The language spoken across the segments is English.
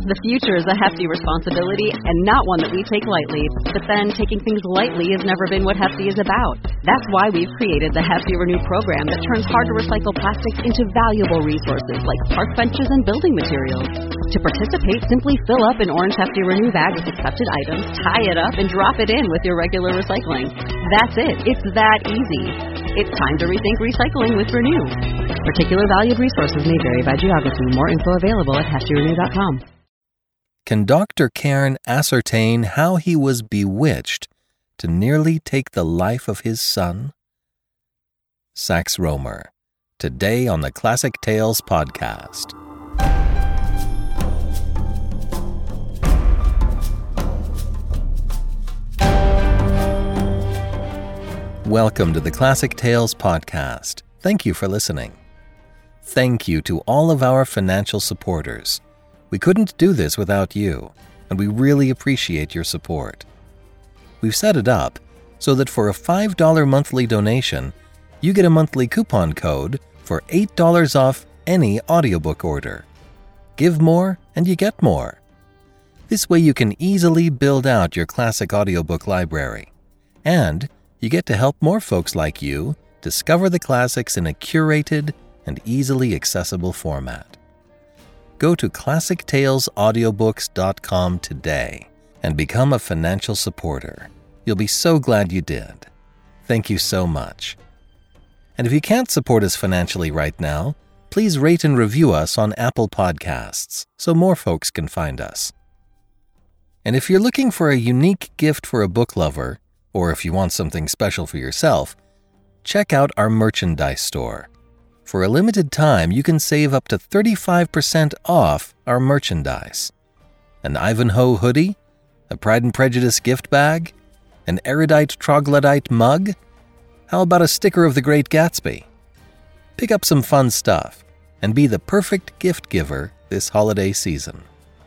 The future is a hefty responsibility and not one that we take lightly. But then, taking things lightly has never been what Hefty is about. That's why we've created the Hefty Renew program that turns hard-to-recycle plastics into valuable resources like park benches and building materials. To participate, simply fill up an orange Hefty Renew bag with accepted items, tie it up, and drop it in with your regular recycling. That's it. It's that easy. It's time to rethink recycling with Renew. Particular valued resources may vary by geography. More info available at heftyrenew.com. Can Dr. Cairn ascertain how he was bewitched to nearly take the life of his son? Sax Rohmer, today on the Classic Tales podcast. Welcome to the Classic Tales podcast. Thank you for listening. Thank you to all of our financial supporters. We couldn't do this without you, and we really appreciate your support. We've set it up so that for a $5 monthly donation, you get a monthly coupon code for $8 off any audiobook order. Give more and you get more. This way you can easily build out your classic audiobook library, and you get to help more folks like you discover the classics in a curated and easily accessible format. Go to ClassicTalesAudiobooks.com today and become a financial supporter. You'll be so glad you did. Thank you so much. And if you can't support us financially right now, please rate and review us on Apple Podcasts so more folks can find us. And if you're looking for a unique gift for a book lover, or if you want something special for yourself, check out our merchandise store. For a limited time, you can save up to 35% off our merchandise. An Ivanhoe hoodie, a Pride and Prejudice gift bag, an erudite troglodyte mug. How about a sticker of The Great Gatsby? Pick up some fun stuff and be the perfect gift giver this holiday season.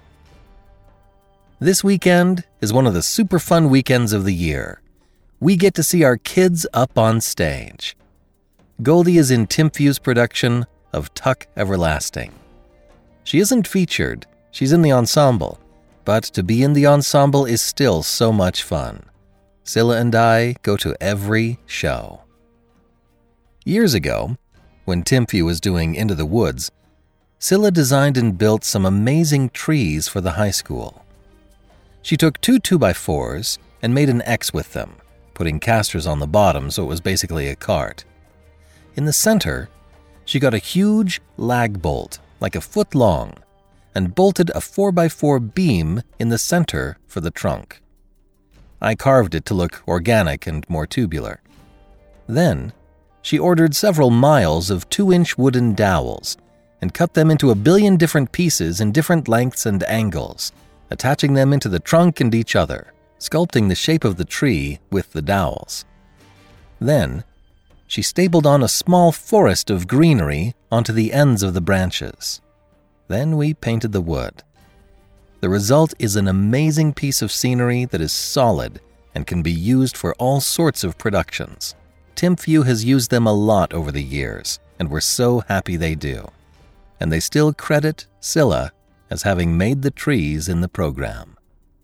This weekend is one of the super fun weekends of the year. We get to see our kids up on stage. Goldie is in Tim Few's production of Tuck Everlasting. She isn't featured, she's in the ensemble, but to be in the ensemble is still so much fun. Scylla and I go to every show. Years ago, when Tim Few was doing Into the Woods, Scylla designed and built some amazing trees for the high school. She took 2 2x4s and made an X with them, putting casters on the bottom so it was basically a cart. In the center, she got a huge lag bolt, like a foot long, and bolted a 4x4 beam in the center for the trunk. I carved it to look organic and more tubular. Then, she ordered several miles of 2-inch wooden dowels and cut them into 1 billion different pieces in different lengths and angles, attaching them into the trunk and each other, sculpting the shape of the tree with the dowels. Then, she stapled on a small forest of greenery onto the ends of the branches. Then we painted the wood. The result is an amazing piece of scenery that is solid and can be used for all sorts of productions. Tim Few has used them a lot over the years, and we're so happy they do. And they still credit Scylla as having made the trees in the program.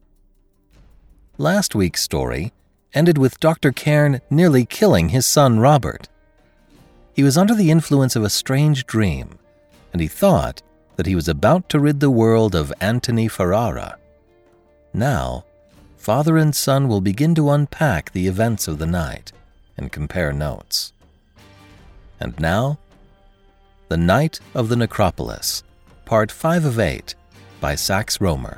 Last week's story ended with Dr. Cairn nearly killing his son Robert. He was under the influence of a strange dream, and he thought that he was about to rid the world of Antony Ferrara. Now, father and son will begin to unpack the events of the night and compare notes. And now, The Night of the Necropolis, Part 5 of 8, by Sax Rohmer.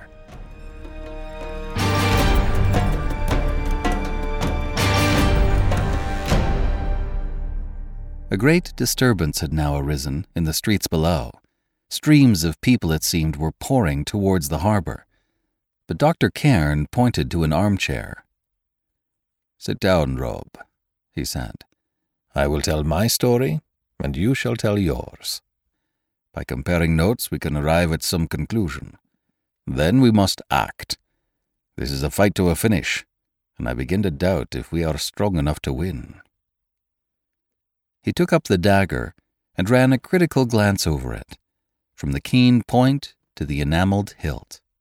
A great disturbance had now arisen in the streets below. Streams of people, it seemed, were pouring towards the harbor. But Dr. Cairn pointed to an armchair. "Sit down, Rob," he said. "I will tell my story, and you shall tell yours. By comparing notes, we can arrive at some conclusion. Then we must act. This is a fight to a finish, and I begin to doubt if we are strong enough to win." He took up the dagger and ran a critical glance over it, from the keen point to the enameled hilt.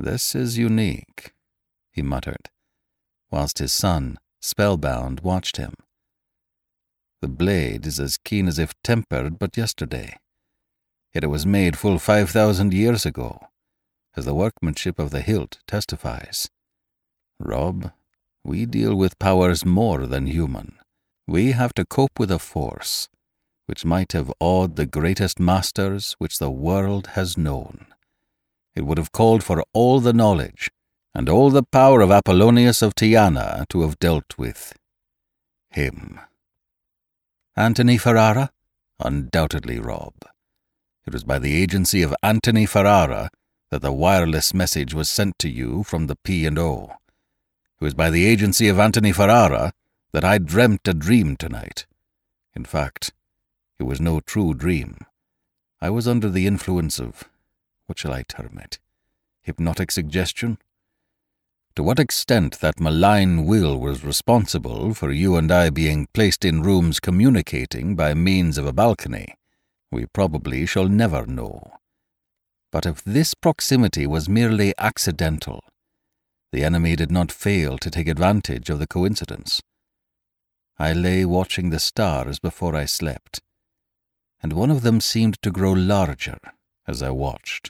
"This is unique," he muttered, whilst his son, spellbound, watched him. "The blade is as keen as if tempered but yesterday, yet it was made full 5,000 years ago, as the workmanship of the hilt testifies. Rob, we deal with powers more than human. We have to cope with a force which might have awed the greatest masters which the world has known. It would have called for all the knowledge and all the power of Apollonius of Tyana to have dealt with him." "Antony Ferrara?" "Undoubtedly, Rob. It was by the agency of Antony Ferrara that the wireless message was sent to you from the P&O. It was by the agency of Antony Ferrara that I dreamt a dream tonight. In fact, it was no true dream. I was under the influence of, what shall I term it, hypnotic suggestion? To what extent that malign will was responsible for you and I being placed in rooms communicating by means of a balcony, we probably shall never know. But if this proximity was merely accidental, the enemy did not fail to take advantage of the coincidence. I lay watching the stars before I slept, and one of them seemed to grow larger as I watched."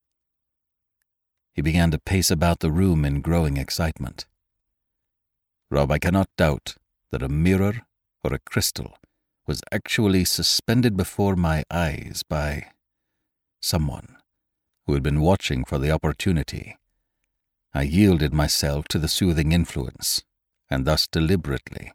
He began to pace about the room in growing excitement. "Rob, I cannot doubt that a mirror or a crystal was actually suspended before my eyes by someone who had been watching for the opportunity. I yielded myself to the soothing influence, and thus deliberately,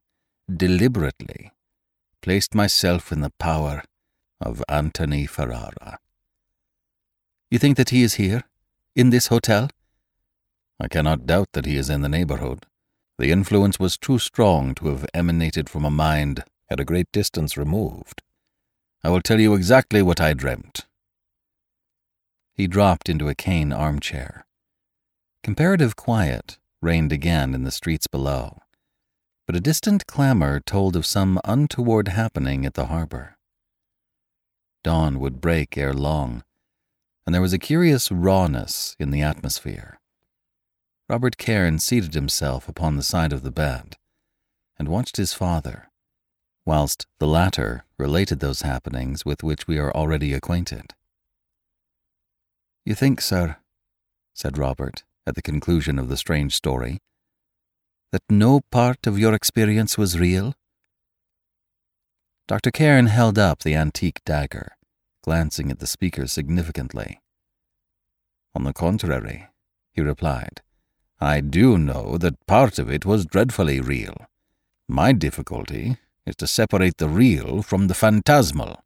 placed myself in the power of Antony Ferrara." "You think that he is here, in this hotel?" "I cannot doubt that he is in the neighborhood. The influence was too strong to have emanated from a mind at a great distance removed. I will tell you exactly what I dreamt." He dropped into a cane armchair. Comparative quiet reigned again in the streets below, but a distant clamor told of some untoward happening at the harbor. Dawn would break ere long, and there was a curious rawness in the atmosphere. Robert Cairn seated himself upon the side of the bed and watched his father, whilst the latter related those happenings with which we are already acquainted. "You think, sir," said Robert at the conclusion of the strange story, "that no part of your experience was real?" Dr. Cairn held up the antique dagger, glancing at the speaker significantly. "On the contrary," he replied, "I do know that part of it was dreadfully real. My difficulty is to separate the real from the phantasmal."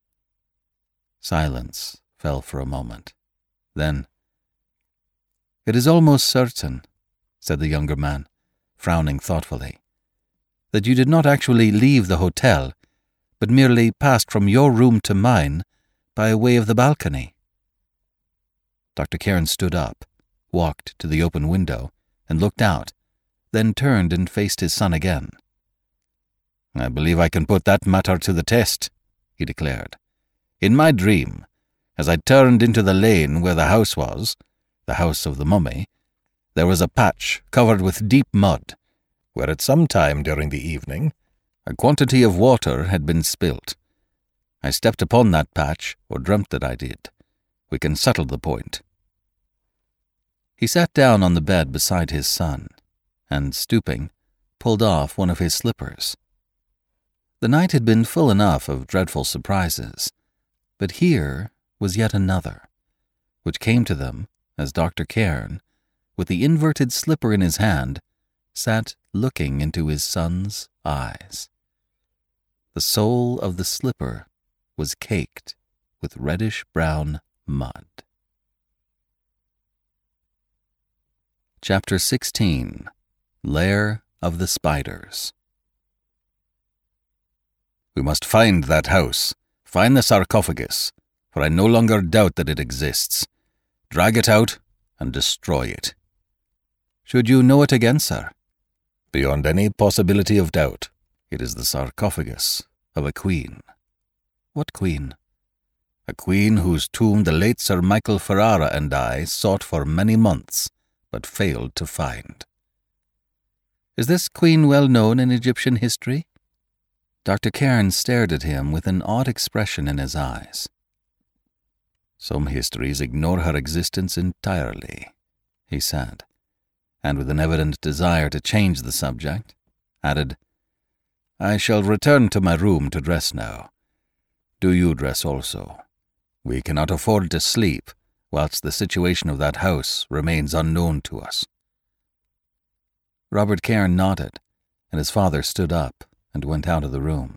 Silence fell for a moment. Then, "It is almost certain," said the younger man, frowning thoughtfully, "that you did not actually leave the hotel, but merely passed from your room to mine by way of the balcony." Dr. Cairn stood up, walked to the open window, and looked out, then turned and faced his son again. "I believe I can put that matter to the test," he declared. "In my dream, as I turned into the lane where the house was, the house of the mummy, there was a patch covered with deep mud, where at some time during the evening a quantity of water had been spilt. I stepped upon that patch, or dreamt that I did. We can settle the point." He sat down on the bed beside his son, and, stooping, pulled off one of his slippers. The night had been full enough of dreadful surprises, but here was yet another, which came to them as Dr. Cairn, with the inverted slipper in his hand, sat looking into his son's eyes. The sole of the slipper was caked with reddish-brown mud. Chapter 16. Lair of the Spiders. "We must find that house, find the sarcophagus, for I no longer doubt that it exists. Drag it out and destroy it." "Should you know it again, sir?" "Beyond any possibility of doubt, it is the sarcophagus of a queen." "What queen?" a queen whose tomb the late Sir Michael Ferrara and I sought for many months, but failed to find." "Is this queen well known in Egyptian history?" Dr. Cairn stared at him with an odd expression in his eyes. "Some histories ignore her existence entirely," he said, and with an evident desire to change the subject, added, "I shall return to my room to dress now. Do you dress also. We cannot afford to sleep whilst the situation of that house remains unknown to us." Robert Cairn nodded, and his father stood up and went out of the room.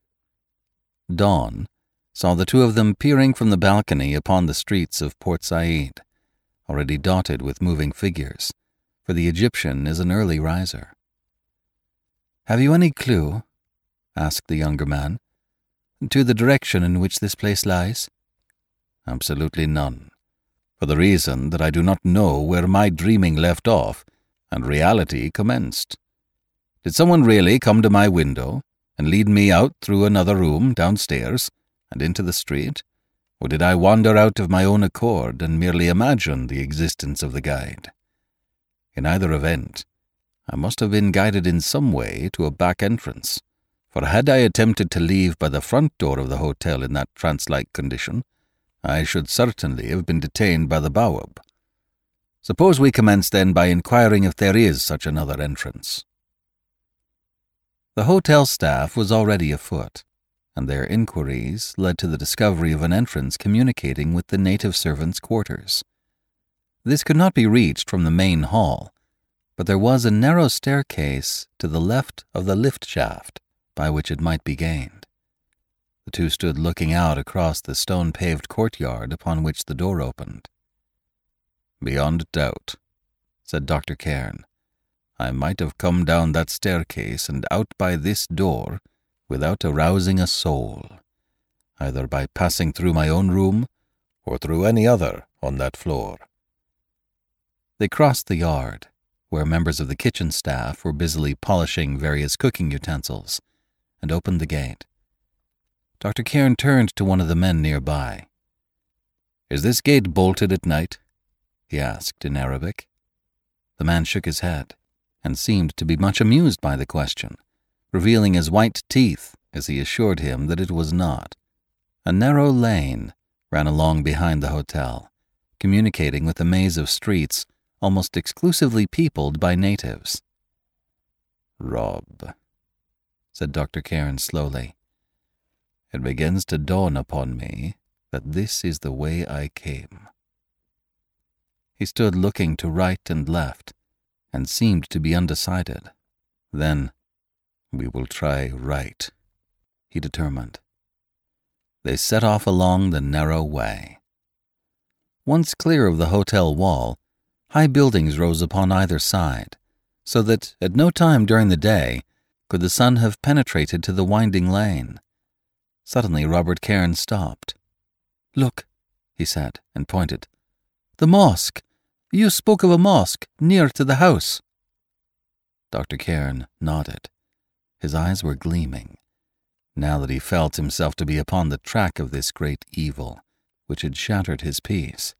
Dawn saw the two of them peering from the balcony upon the streets of Port Said, already dotted with moving figures, for the Egyptian is an early riser. "Have you any clue," asked the younger man, "to the direction in which this place lies?" "Absolutely none, for the reason that I do not know where my dreaming left off and reality commenced. Did someone really come to my window and lead me out through another room downstairs and into the street, or did I wander out of my own accord and merely imagine the existence of the guide? In either event, I must have been guided in some way to a back entrance, for had I attempted to leave by the front door of the hotel in that trance-like condition, I should certainly have been detained by the Baobab. Suppose we commence then by inquiring if there is such another entrance." The hotel staff was already afoot, and their inquiries led to the discovery of an entrance communicating with the native servants' quarters. This could not be reached from the main hall, but there was a narrow staircase to the left of the lift shaft by which it might be gained. The two stood looking out across the stone-paved courtyard upon which the door opened. "Beyond doubt," said Dr. Cairn, "I might have come down that staircase and out by this door without arousing a soul, either by passing through my own room or through any other on that floor." They crossed the yard, where members of the kitchen staff were busily polishing various cooking utensils, and opened the gate. Dr. Cairn turned to one of the men nearby. "Is this gate bolted at night?" he asked in Arabic. The man shook his head, and seemed to be much amused by the question, revealing his white teeth as he assured him that it was not. A narrow lane ran along behind the hotel, communicating with a maze of streets almost exclusively peopled by natives. "Rob," said Dr. Cairn slowly, "it begins to dawn upon me that this is the way I came." He stood looking to right and left, and seemed to be undecided. Then, "We will try right," he determined. They set off along the narrow way. Once clear of the hotel wall, high buildings rose upon either side, so that at no time during the day could the sun have penetrated to the winding lane. Suddenly Robert Cairn stopped. "Look," he said, and pointed. "The mosque! You spoke of a mosque near to the house." Dr. Cairn nodded. His eyes were gleaming, now that he felt himself to be upon the track of this great evil, which had shattered his peace.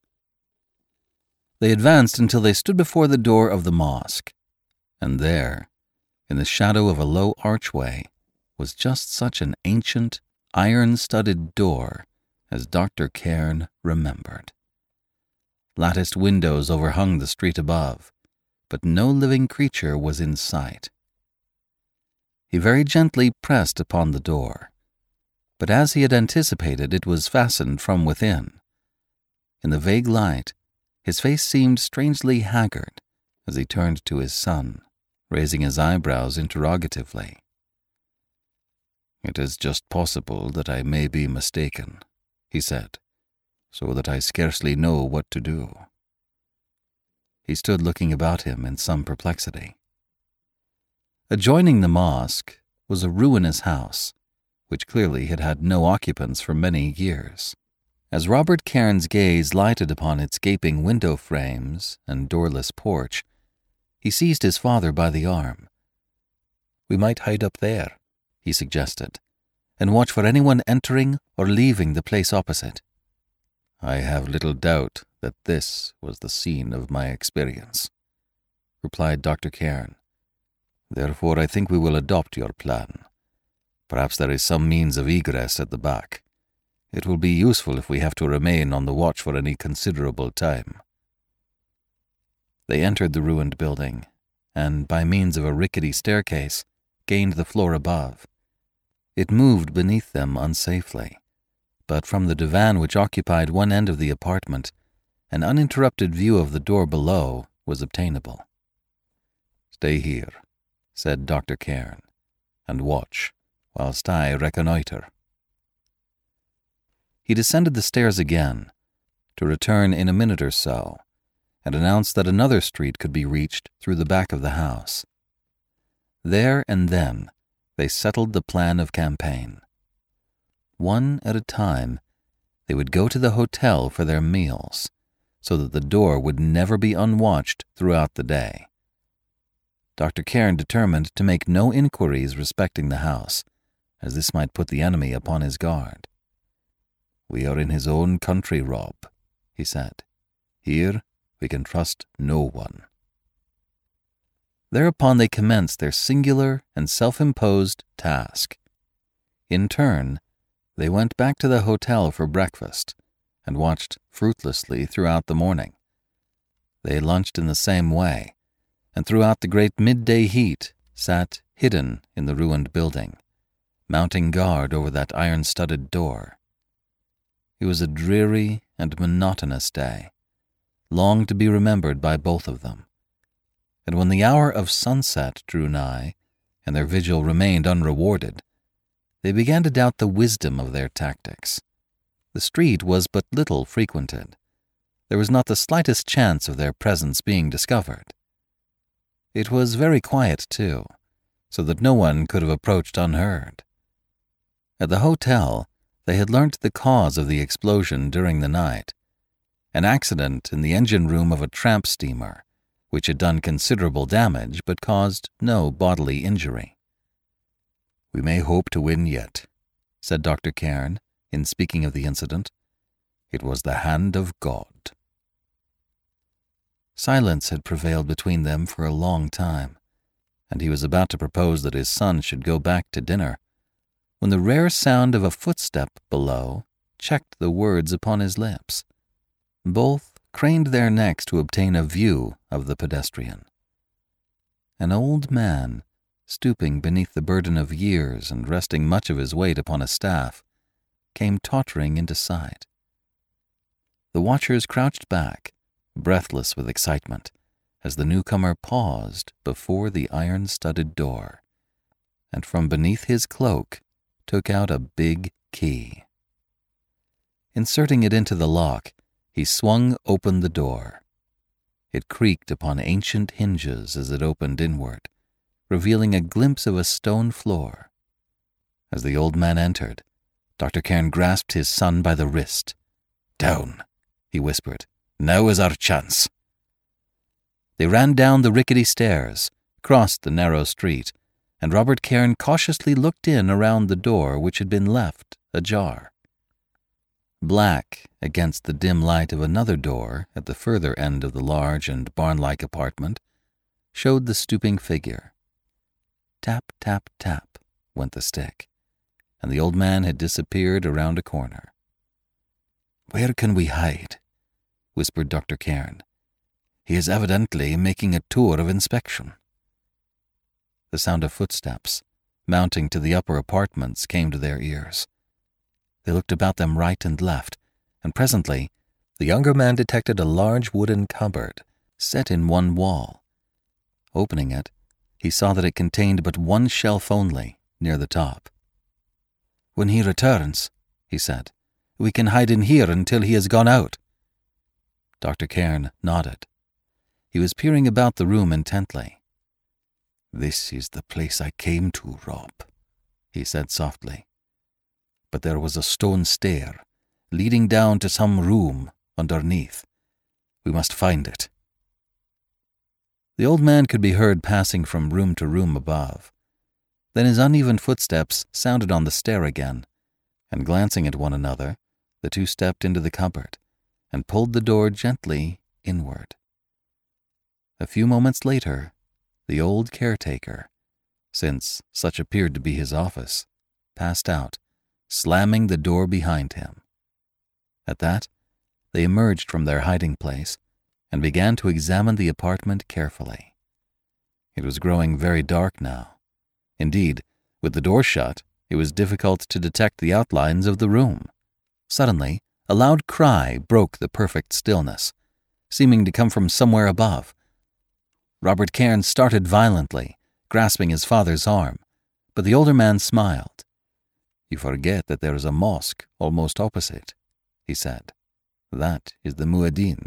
They advanced until they stood before the door of the mosque, and there, in the shadow of a low archway, was just such an ancient, iron-studded door as Dr. Cairn remembered. Latticed windows overhung the street above, but no living creature was in sight. He very gently pressed upon the door, but as he had anticipated, it was fastened from within. In the vague light, his face seemed strangely haggard as he turned to his son, raising his eyebrows interrogatively. "It is just possible that I may be mistaken," he said, "so that I scarcely know what to do." He stood looking about him in some perplexity. Adjoining the mosque was a ruinous house, which clearly had had no occupants for many years. As Robert Cairn's gaze lighted upon its gaping window frames and doorless porch, he seized his father by the arm. "We might hide up there," he suggested, "and watch for anyone entering or leaving the place opposite. I have little doubt that this was the scene of my experience, replied Dr. Cairn. Therefore, I think we will adopt your plan. Perhaps there is some means of egress at the back. It will be useful if we have to remain on the watch for any considerable time. They entered the ruined building, and by means of a rickety staircase, gained the floor above. It moved beneath them unsafely, but from the divan which occupied one end of the apartment, an uninterrupted view of the door below was obtainable. "Stay here," said Dr. Cairn, "and watch, whilst I reconnoitre." He descended the stairs again, to return in a minute or so, and announced that another street could be reached through the back of the house. There and then they settled the plan of campaign. One at a time, they would go to the hotel for their meals, so that the door would never be unwatched throughout the day. Dr. Cairn determined to make no inquiries respecting the house, as this might put the enemy upon his guard. "We are in his own country, Rob," he said. "Here we can trust no one." Thereupon they commenced their singular and self-imposed task. In turn, they went back to the hotel for breakfast and watched fruitlessly throughout the morning. They lunched in the same way, and throughout the great midday heat sat hidden in the ruined building, mounting guard over that iron-studded door. It was a dreary and monotonous day, long to be remembered by both of them. And when the hour of sunset drew nigh, and their vigil remained unrewarded, they began to doubt the wisdom of their tactics. The street was but little frequented. There was not the slightest chance of their presence being discovered. It was very quiet, too, so that no one could have approached unheard. At the hotel, they had learnt the cause of the explosion during the night, an accident in the engine room of a tramp steamer, which had done considerable damage but caused no bodily injury. "We may hope to win yet," said Dr. Cairn, in speaking of the incident. "It was the hand of God." Silence had prevailed between them for a long time, and he was about to propose that his son should go back to dinner, when the rare sound of a footstep below checked the words upon his lips. Both craned their necks to obtain a view of the pedestrian. An old man, stooping beneath the burden of years and resting much of his weight upon a staff, came tottering into sight. The watchers crouched back, breathless with excitement, as the newcomer paused before the iron-studded door, and from beneath his cloak took out a big key. Inserting it into the lock, he swung open the door. It creaked upon ancient hinges as it opened inward, revealing a glimpse of a stone floor. As the old man entered, Dr. Cairn grasped his son by the wrist. "Down," he whispered. "Now is our chance." They ran down the rickety stairs, crossed the narrow street, and Robert Cairn cautiously looked in around the door which had been left ajar. Black against the dim light of another door at the further end of the large and barn-like apartment showed the stooping figure. Tap, tap, tap went the stick, and the old man had disappeared around a corner. "Where can we hide?" whispered Dr. Cairn. "He is evidently making a tour of inspection." The sound of footsteps, mounting to the upper apartments, came to their ears. They looked about them right and left, and presently the younger man detected a large wooden cupboard set in one wall. Opening it, he saw that it contained but one shelf only, near the top. "When he returns," he said, "we can hide in here until he has gone out." Dr. Cairn nodded. He was peering about the room intently. "This is the place I came to, Rob," he said softly. "But there was a stone stair leading down to some room underneath. We must find it." The old man could be heard passing from room to room above. Then his uneven footsteps sounded on the stair again, and glancing at one another, the two stepped into the cupboard and pulled the door gently inward. A few moments later, the old caretaker, since such appeared to be his office, passed out, slamming the door behind him. At that, they emerged from their hiding place and began to examine the apartment carefully. It was growing very dark now. Indeed, with the door shut, it was difficult to detect the outlines of the room. Suddenly, a loud cry broke the perfect stillness, seeming to come from somewhere above. Robert Cairn started violently, grasping his father's arm, but the older man smiled. "You forget that there is a mosque almost opposite," he said. "That is the Mueddin."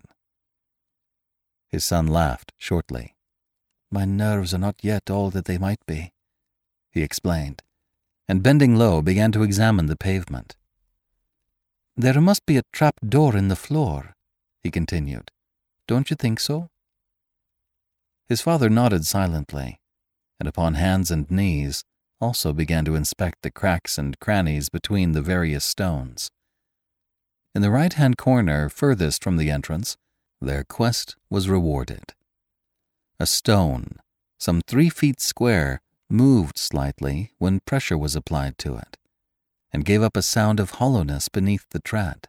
His son laughed shortly. "My nerves are not yet all that they might be," he explained, and bending low began to examine the pavement. "There must be a trap door in the floor," he continued. "Don't you think so?" His father nodded silently, and upon hands and knees also began to inspect the cracks and crannies between the various stones. In the right-hand corner furthest from the entrance, their quest was rewarded. A stone, some 3 feet square, moved slightly when pressure was applied to it, and gave up a sound of hollowness beneath the tread.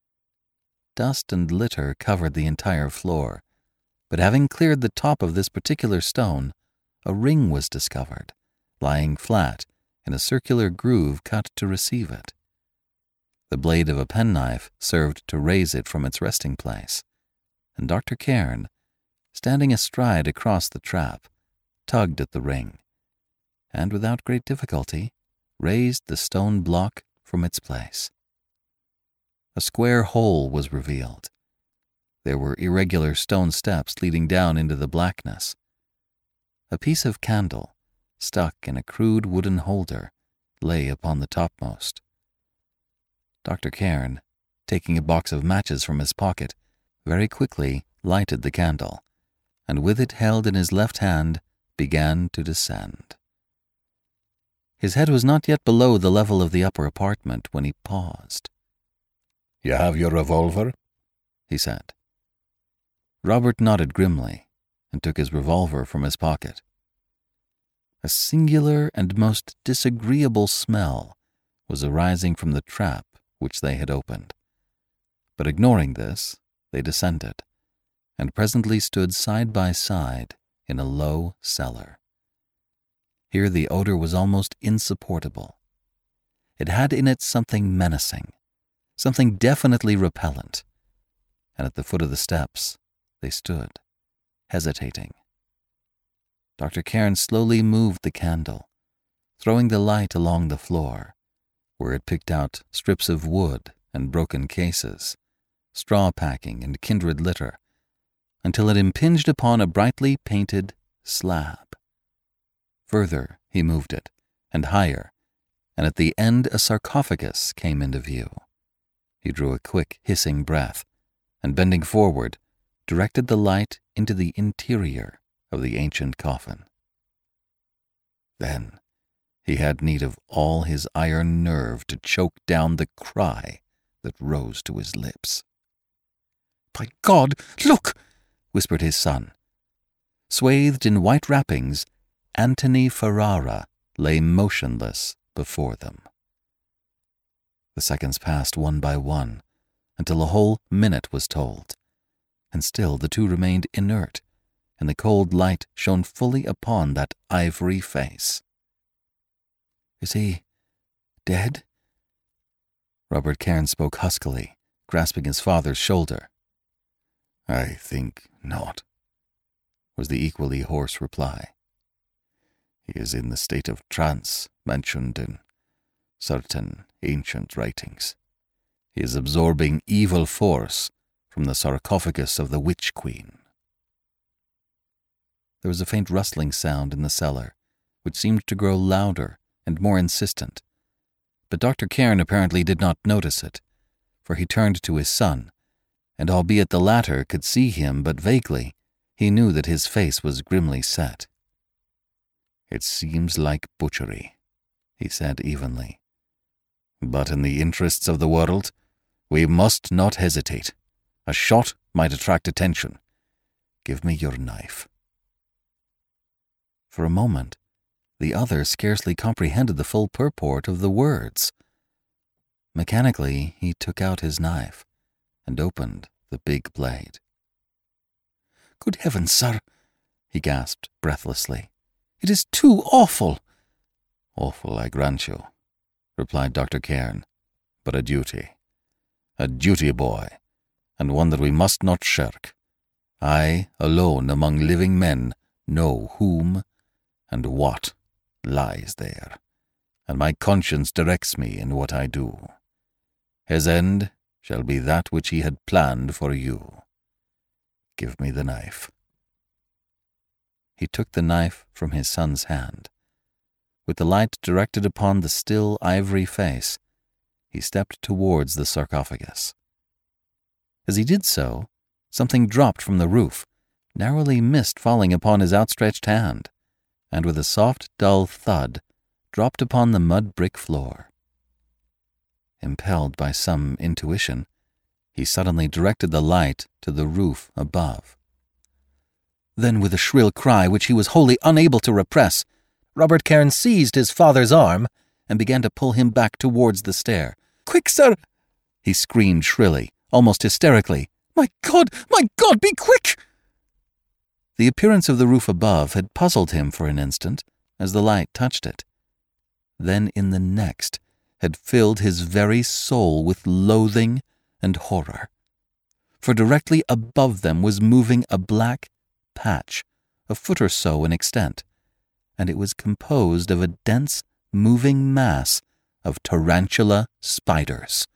Dust and litter covered the entire floor, but having cleared the top of this particular stone, a ring was discovered, lying flat in a circular groove cut to receive it. The blade of a penknife served to raise it from its resting place, and Dr. Cairn, standing astride across the trap, tugged at the ring, and without great difficulty raised the stone block from its place. A square hole was revealed. There were irregular stone steps leading down into the blackness. A piece of candle, stuck in a crude wooden holder, lay upon the topmost. Dr. Cairn, taking a box of matches from his pocket, very quickly lighted the candle, and with it held in his left hand, began to descend. His head was not yet below the level of the upper apartment when he paused. "You have your revolver?" he said. Robert nodded grimly and took his revolver from his pocket. A singular and most disagreeable smell was arising from the trap which they had opened. But ignoring this, they descended, and presently stood side by side in a low cellar. Here the odor was almost insupportable. It had in it something menacing, something definitely repellent, and at the foot of the steps they stood, hesitating. Dr. Cairn slowly moved the candle, throwing the light along the floor, where it picked out strips of wood and broken cases, straw packing and kindred litter, until it impinged upon a brightly painted slab. Further he moved it, and higher, and at the end a sarcophagus came into view. He drew a quick, hissing breath, and bending forward, directed the light into the interior of the ancient coffin. Then he had need of all his iron nerve to choke down the cry that rose to his lips. "By God, look!" whispered his son. Swathed in white wrappings, Antony Ferrara lay motionless before them. The seconds passed one by one, until a whole minute was told, and still the two remained inert, and the cold light shone fully upon that ivory face. "Is he dead?" Robert Cairn spoke huskily, grasping his father's shoulder. "I think not," was the equally hoarse reply. "He is in the state of trance mentioned in certain ancient writings. He is absorbing evil force from the sarcophagus of the Witch Queen." There was a faint rustling sound in the cellar, which seemed to grow louder and more insistent, but Dr. Cairn apparently did not notice it, for he turned to his son, and albeit the latter could see him but vaguely, he knew that his face was grimly set. "It seems like butchery," he said evenly. "But in the interests of the world, we must not hesitate. A shot might attract attention. Give me your knife." For a moment, the other scarcely comprehended the full purport of the words. Mechanically, he took out his knife and opened the big blade. "Good heavens, sir," he gasped breathlessly. "It is too awful." "Awful, I grant you," replied Dr. Cairn, "but a duty, boy, and one that we must not shirk. I, alone among living men, know whom and what lies there, and my conscience directs me in what I do. His end shall be that which he had planned for you. Give me the knife." He took the knife from his son's hand. With the light directed upon the still ivory face, he stepped towards the sarcophagus. As he did so, something dropped from the roof, narrowly missed falling upon his outstretched hand, and with a soft, dull thud, dropped upon the mud brick floor. Impelled by some intuition, he suddenly directed the light to the roof above. Then, with a shrill cry which he was wholly unable to repress, Robert Cairn seized his father's arm and began to pull him back towards the stair. "Quick, sir!" he screamed shrilly, almost hysterically. My God, be quick!" The appearance of the roof above had puzzled him for an instant as the light touched it. Then in the next had filled his very soul with loathing and horror. For directly above them was moving a black patch, a foot or so in extent, and it was composed of a dense, moving mass of tarantula spiders.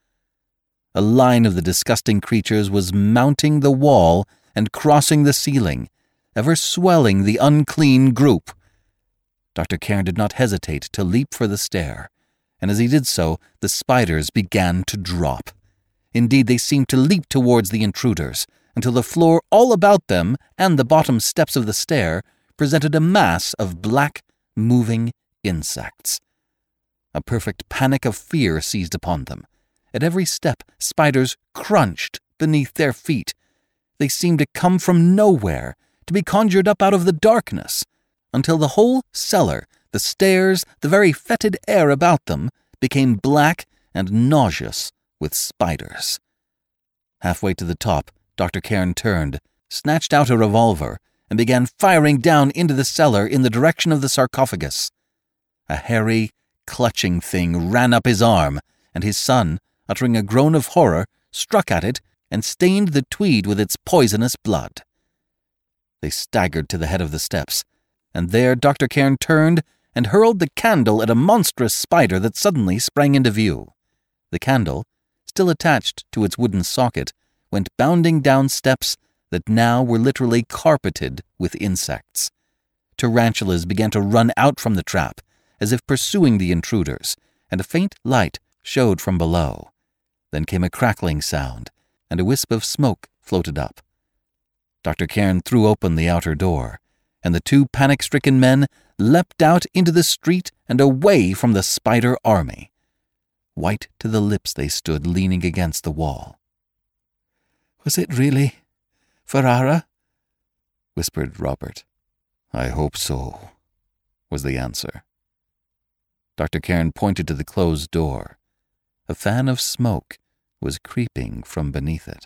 A line of the disgusting creatures was mounting the wall and crossing the ceiling, ever swelling the unclean group. Dr. Cairn did not hesitate to leap for the stair, and as he did so, the spiders began to drop. Indeed, they seemed to leap towards the intruders, until the floor all about them and the bottom steps of the stair presented a mass of black, moving insects. A perfect panic of fear seized upon them. At every step, spiders crunched beneath their feet. They seemed to come from nowhere, to be conjured up out of the darkness, until the whole cellar, the stairs, the very fetid air about them, became black and nauseous with spiders. Halfway to the top, Dr. Cairn turned, snatched out a revolver, and began firing down into the cellar in the direction of the sarcophagus. A hairy, clutching thing ran up his arm, and his son, uttering a groan of horror, struck at it and stained the tweed with its poisonous blood. They staggered to the head of the steps, and there Dr. Cairn turned and hurled the candle at a monstrous spider that suddenly sprang into view. The candle, still attached to its wooden socket, went bounding down steps that now were literally carpeted with insects. Tarantulas began to run out from the trap, as if pursuing the intruders, and a faint light showed from below. Then came a crackling sound, and a wisp of smoke floated up. Dr. Cairn threw open the outer door, and the two panic-stricken men leapt out into the street and away from the spider army. White to the lips they stood leaning against the wall. "Was it really Ferrara?" whispered Robert. "I hope so," was the answer. Dr. Cairn pointed to the closed door. A fan of smoke was creeping from beneath it.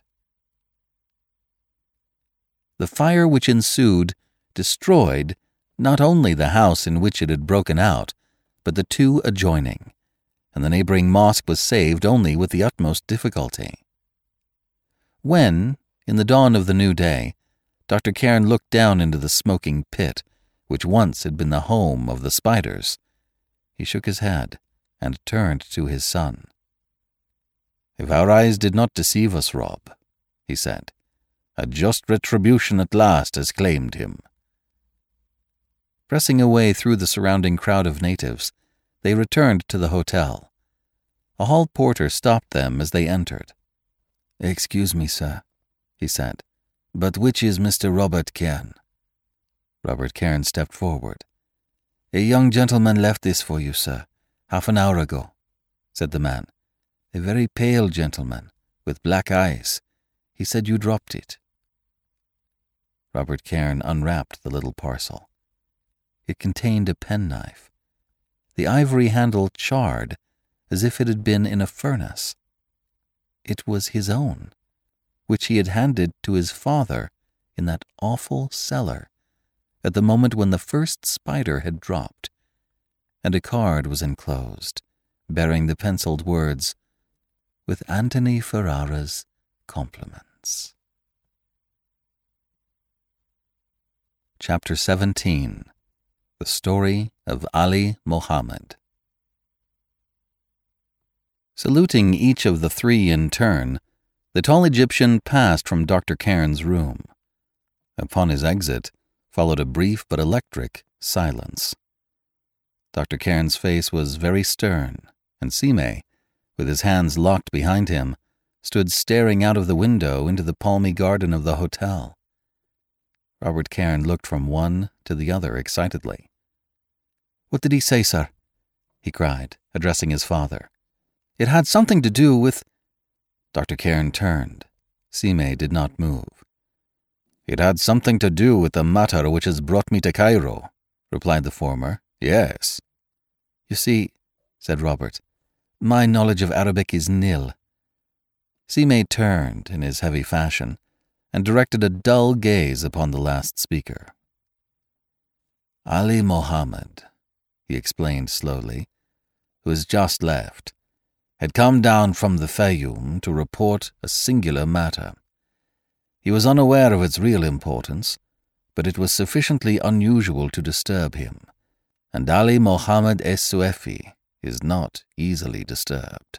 The fire which ensued destroyed not only the house in which it had broken out, but the two adjoining, and the neighboring mosque was saved only with the utmost difficulty. When, in the dawn of the new day, Dr. Cairn looked down into the smoking pit, which once had been the home of the spiders, he shook his head and turned to his son. "If our eyes did not deceive us, Rob," he said, "a just retribution at last has claimed him." Pressing away through the surrounding crowd of natives, they returned to the hotel. A hall porter stopped them as they entered. "Excuse me, sir," he said, "but which is Mr. Robert Cairn?" Robert Cairn stepped forward. "A young gentleman left this for you, sir, half an hour ago," said the man. "A very pale gentleman, with black eyes. He said you dropped it. Robert Cairn unwrapped the little parcel. It contained a penknife. The ivory handle charred as if it had been in a furnace. It was his own, which he had handed to his father in that awful cellar at the moment when the first spider had dropped, and a card was enclosed, bearing the penciled words, "With Anthony Ferrara's compliments." Chapter 17. The Story of Ali Mohammed. Saluting each of the three in turn, the tall Egyptian passed from Dr. Cairn's room. Upon his exit followed a brief but electric silence. Dr. Cairn's face was very stern, and Simei, with his hands locked behind him, stood staring out of the window into the palmy garden of the hotel. Robert Cairn looked from one to the other excitedly. "What did he say, sir?" he cried, addressing his father. "It had something to do with—" Dr. Cairn turned. Simei did not move. "It had something to do with the matter which has brought me to Cairo," replied the former. "Yes." "You see," said Robert, "my knowledge of Arabic is nil." Simei turned in his heavy fashion and directed a dull gaze upon the last speaker. "Ali Mohammed," he explained slowly, "who has just left, had come down from the Fayoum to report a singular matter. He was unaware of its real importance, but it was sufficiently unusual to disturb him, and Ali Mohammed Es-Suefi is not easily disturbed."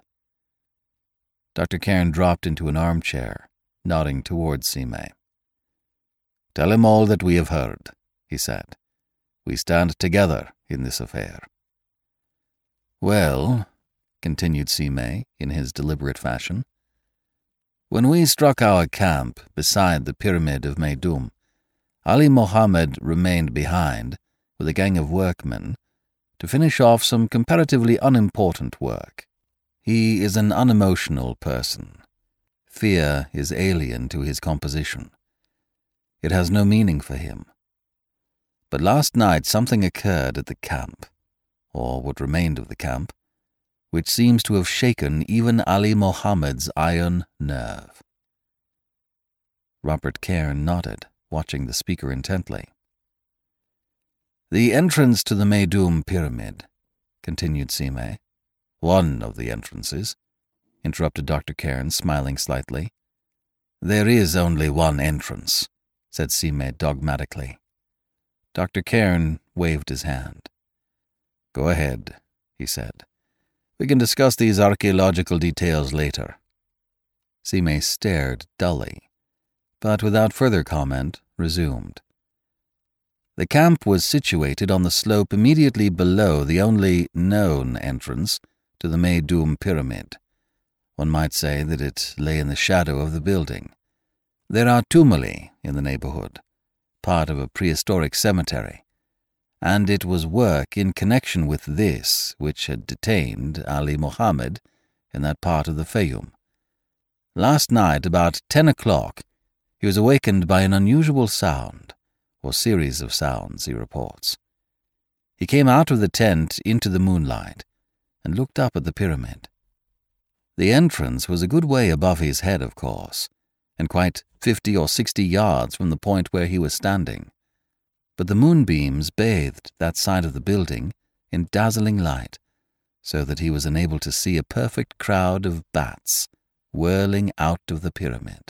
Dr. Cairn dropped into an armchair, nodding towards Simei. "Tell him all that we have heard," he said. "We stand together in this affair." "Well," continued Simei in his deliberate fashion, "when we struck our camp beside the Pyramid of Meidum, Ali Mohammed remained behind with a gang of workmen to finish off some comparatively unimportant work. He is an unemotional person. Fear is alien to his composition. It has no meaning for him. But last night something occurred at the camp, or what remained of the camp, which seems to have shaken even Ali Mohammed's iron nerve." Robert Cairn nodded, watching the speaker intently. "The entrance to the Meidum Pyramid," continued Simei. "One of the entrances," interrupted Dr. Cairn, smiling slightly. "There is only one entrance," said Simei dogmatically. Dr. Cairn waved his hand. "Go ahead," he said. "We can discuss these archaeological details later." Simei stared dully, but without further comment resumed. "The camp was situated on the slope immediately below the only known entrance to the Meidum Pyramid. One might say that it lay in the shadow of the building. There are tumuli in the neighborhood, part of a prehistoric cemetery, and it was work in connection with this which had detained Ali Mohammed in that part of the Fayoum. Last night, about 10 o'clock, he was awakened by an unusual sound, or series of sounds, he reports. He came out of the tent into the moonlight and looked up at the pyramid. The entrance was a good way above his head, of course, and quite 50 or 60 yards from the point where he was standing. But the moonbeams bathed that side of the building in dazzling light, so that he was enabled to see a perfect crowd of bats whirling out of the pyramid.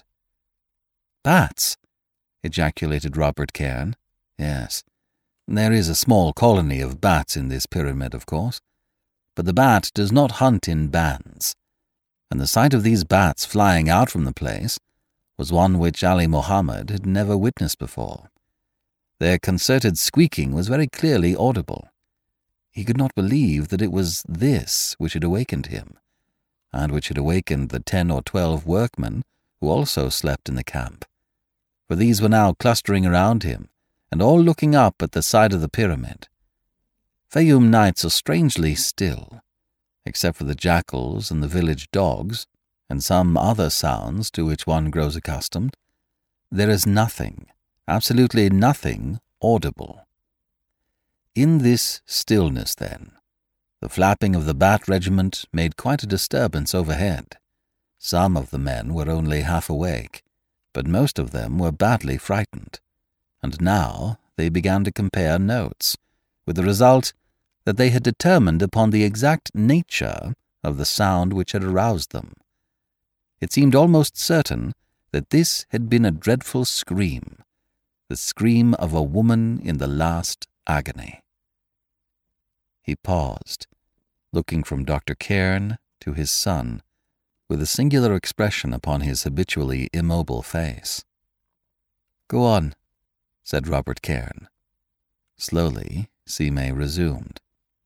"Bats!" ejaculated Robert Cairn. "Yes, there is a small colony of bats in this pyramid, of course, but the bat does not hunt in bands, and the sight of these bats flying out from the place was one which Ali Mohammed had never witnessed before. Their concerted squeaking was very clearly audible. He could not believe that it was this which had awakened him, and which had awakened the 10 or 12 workmen who also slept in the camp, for these were now clustering around him, and all looking up at the side of the pyramid. Fayoum nights are strangely still, except for the jackals and the village dogs, and some other sounds to which one grows accustomed, there is nothing, absolutely nothing, audible. In this stillness, then, the flapping of the bat regiment made quite a disturbance overhead. Some of the men were only half awake, but most of them were badly frightened, and now they began to compare notes, with the result that they had determined upon the exact nature of the sound which had aroused them. It seemed almost certain that this had been a dreadful scream, the scream of a woman in the last agony. He paused, looking from Dr. Cairn to his son, with a singular expression upon his habitually immobile face. "Go on," said Robert Cairn. Slowly, Simé resumed.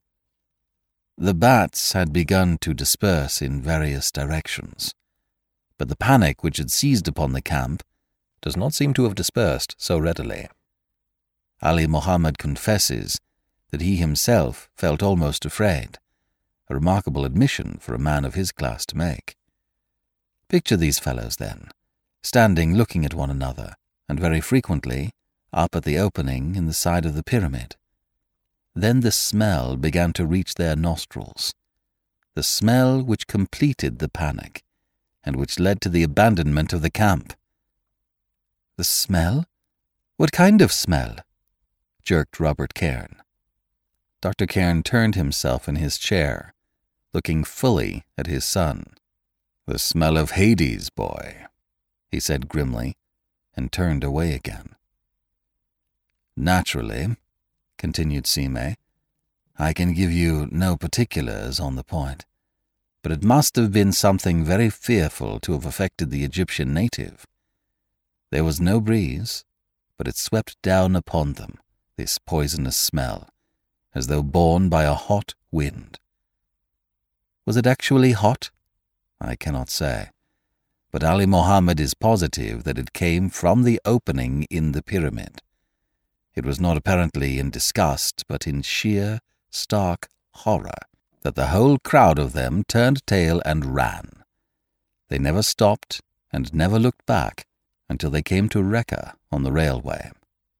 The bats had begun to disperse in various directions, but the panic which had seized upon the camp does not seem to have dispersed so readily. Ali Mohammed confesses that he himself felt almost afraid, a remarkable admission for a man of his class to make. Picture these fellows, then, standing looking at one another, and very frequently up at the opening in the side of the pyramid. Then the smell began to reach their nostrils, the smell which completed the panic, and which led to the abandonment of the camp. "The smell? What kind of smell?" jerked Robert Cairn. Dr. Cairn turned himself in his chair, looking fully at his son. "The smell of Hades, boy," he said grimly, and turned away again. "Naturally," continued Simé, "I can give you no particulars on the point, but it must have been something very fearful to have affected the Egyptian native. There was no breeze, but it swept down upon them, this poisonous smell, as though borne by a hot wind. Was it actually hot? I cannot say, but Ali Mohammed is positive that it came from the opening in the pyramid. It was not apparently in disgust, but in sheer, stark horror, that the whole crowd of them turned tail and ran. They never stopped and never looked back until they came to Reka on the railway."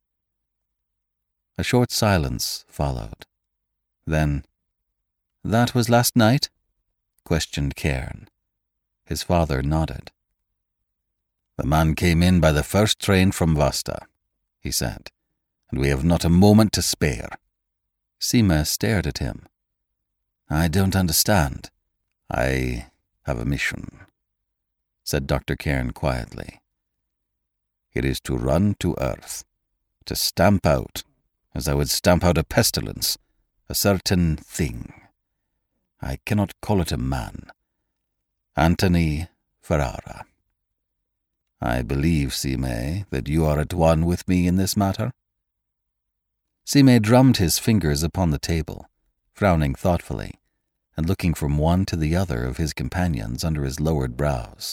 A short silence followed. Then, "That was last night?" questioned Cairn. His father nodded. "The man came in by the first train from Vasta," he said, "and we have not a moment to spare." Simé stared at him. "I don't understand." "I have a mission," said Dr. Cairn quietly. "It is to run to earth, to stamp out, as I would stamp out a pestilence, a certain thing. I cannot call it a man. Antony Ferrara. I believe, Simé, that you are at one with me in this matter?" Simé drummed his fingers upon the table, frowning thoughtfully, and looking from one to the other of his companions under his lowered brows.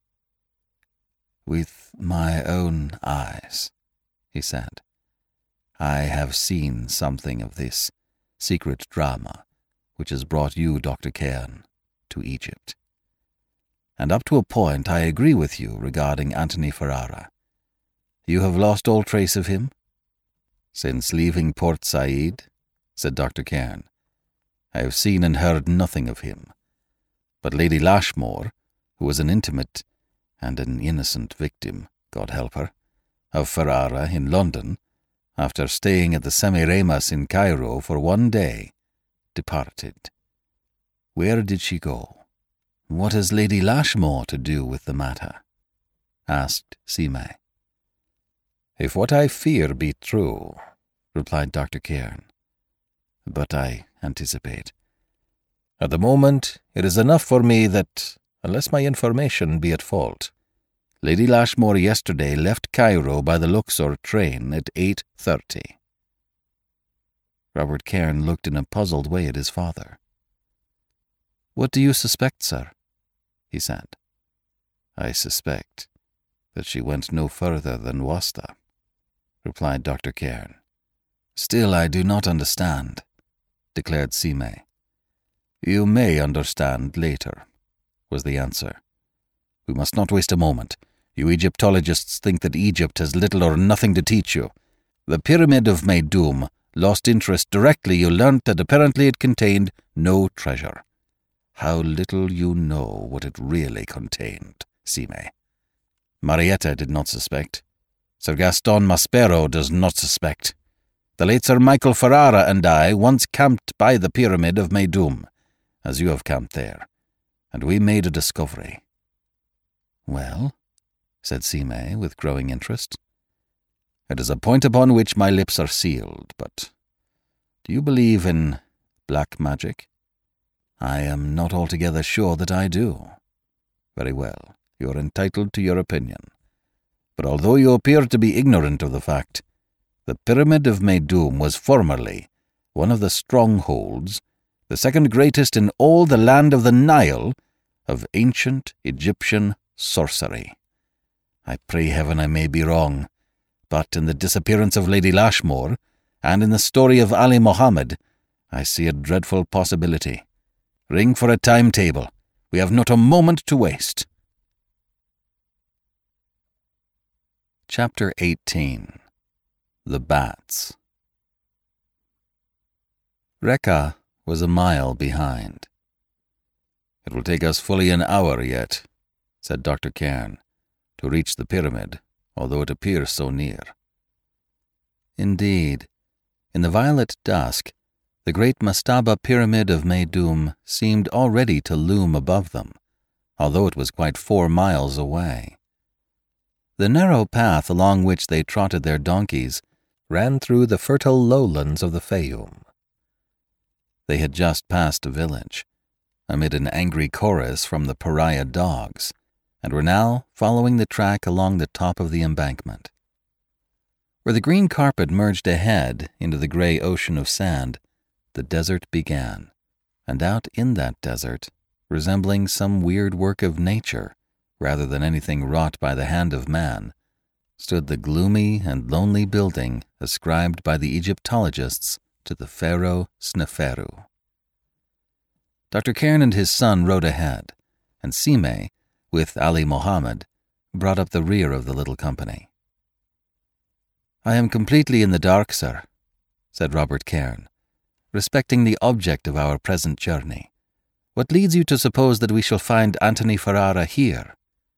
"With my own eyes," he said, "I have seen something of this secret drama which has brought you, Dr. Cairn, to Egypt. And up to a point I agree with you regarding Antony Ferrara. You have lost all trace of him?" "Since leaving Port Said," said Dr. Cairn, "I have seen and heard nothing of him. But Lady Lashmore, who was an intimate and an innocent victim, God help her, of Ferrara in London, after staying at the Semiramis in Cairo for one day, departed. Where did she go?" "What has Lady Lashmore to do with the matter?" asked Simé. "If what I fear be true," replied Dr. Cairn, "but I anticipate. At the moment, it is enough for me that, unless my information be at fault, Lady Lashmore yesterday left Cairo by the Luxor train at 8:30. Robert Cairn looked in a puzzled way at his father. "What do you suspect, sir?" he said. "I suspect that she went no further than Wasta," replied Dr. Cairn. "Still I do not understand," declared Simé. "You may understand later," was the answer. We must not waste a moment. You Egyptologists think that Egypt has little or nothing to teach you. The Pyramid of Meidum lost interest directly you learnt that apparently it contained no treasure. How little you know what it really contained, Sime. Marietta did not suspect. Sir Gaston Maspero does not suspect. The late Sir Michael Ferrara and I once camped by the Pyramid of Meidum, as you have camped there, and we made a discovery. Well, said Sime with growing interest. It is a point upon which my lips are sealed, but do you believe in black magic? I am not altogether sure that I do. Very well, you are entitled to your opinion. But although you appear to be ignorant of the fact, the Pyramid of Meidum was formerly one of the strongholds, the second greatest in all the land of the Nile, of ancient Egyptian sorcery. I pray heaven I may be wrong, but in the disappearance of Lady Lashmore, and in the story of Ali Mohammed, I see a dreadful possibility. Ring for a timetable. We have not a moment to waste. Chapter 18. The Bats. Rekka was a mile behind. It will take us fully an hour yet, said Dr. Cairn, to reach the pyramid, although it appears so near. Indeed, in the violet dusk, the great Mastaba Pyramid of Meidum seemed already to loom above them, although it was quite 4 miles away. The narrow path along which they trotted their donkeys ran through the fertile lowlands of the Fayum. They had just passed a village, amid an angry chorus from the pariah dogs, and were now following the track along the top of the embankment. Where the green carpet merged ahead into the grey ocean of sand, the desert began, and out in that desert, resembling some weird work of nature, rather than anything wrought by the hand of man, stood the gloomy and lonely building ascribed by the Egyptologists to the pharaoh Sneferu. Dr. Cairn and his son rode ahead, and Sime, with Ali Mohammed, brought up the rear of the little company. I am completely in the dark, sir, said Robert Cairn, respecting the object of our present journey. What leads you to suppose that we shall find Anthony Ferrara here?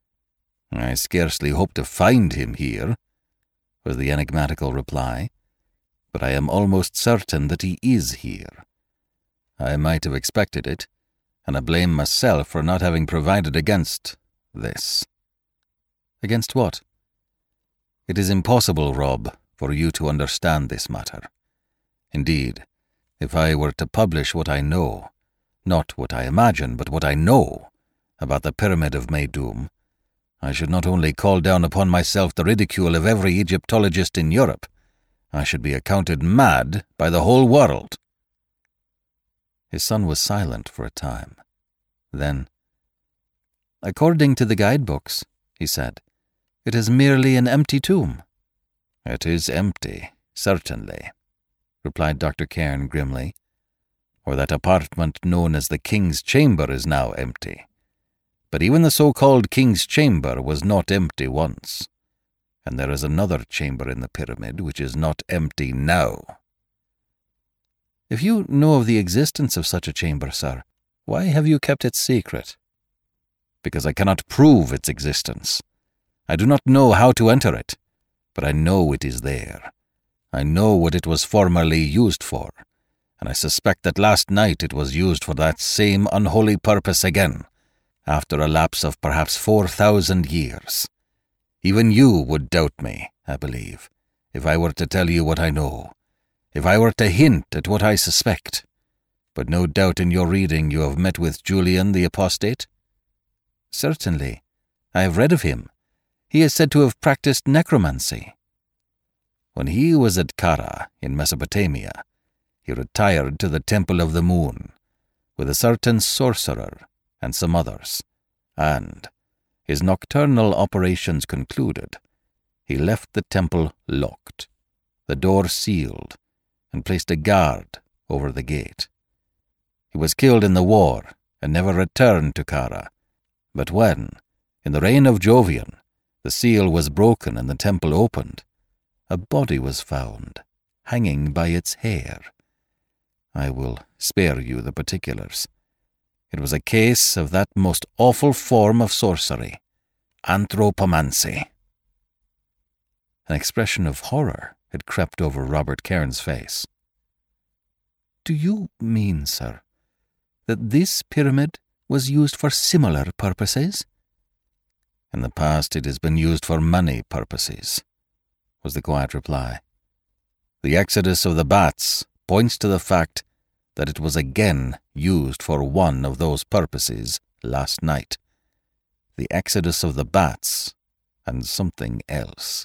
I scarcely hope to find him here, was the enigmatical reply, but I am almost certain that he is here. I might have expected it, and I blame myself for not having provided against this. Against what? It is impossible, Rob, for you to understand this matter. Indeed, if I were to publish what I know, not what I imagine, but what I know, about the Pyramid of Meidum, I should not only call down upon myself the ridicule of every Egyptologist in Europe, I should be accounted mad by the whole world. His son was silent for a time. Then, according to the guidebooks, he said, it is merely an empty tomb. It is empty, certainly, replied Dr. Cairn grimly, or that apartment known as the King's Chamber is now empty. But even the so-called King's Chamber was not empty once, and there is another chamber in the pyramid which is not empty now. If you know of the existence of such a chamber, sir, why have you kept it secret? Because I cannot prove its existence. I do not know how to enter it, but I know it is there. I know what it was formerly used for, and I suspect that last night it was used for that same unholy purpose again, after a lapse of perhaps 4,000 years. Even you would doubt me, I believe, if I were to tell you what I know, if I were to hint at what I suspect. But no doubt in your reading you have met with Julian the Apostate? Certainly. I have read of him. He is said to have practiced necromancy. When he was at Kara, in Mesopotamia, he retired to the Temple of the Moon, with a certain sorcerer and some others, and, his nocturnal operations concluded, he left the temple locked, the door sealed, and placed a guard over the gate. He was killed in the war and never returned to Kara, but when, In the reign of Jovian, the seal was broken and the temple opened. A body was found, hanging by its hair. I will spare you the particulars. It was a case of that most awful form of sorcery, anthropomancy. An expression of horror had crept over Robert Cairn's face. Do you mean, sir, that this pyramid was used for similar purposes? In the past it has been used for many purposes, was the quiet reply. The exodus of the bats points to the fact that it was again used for one of those purposes last night. The exodus of the bats and something else.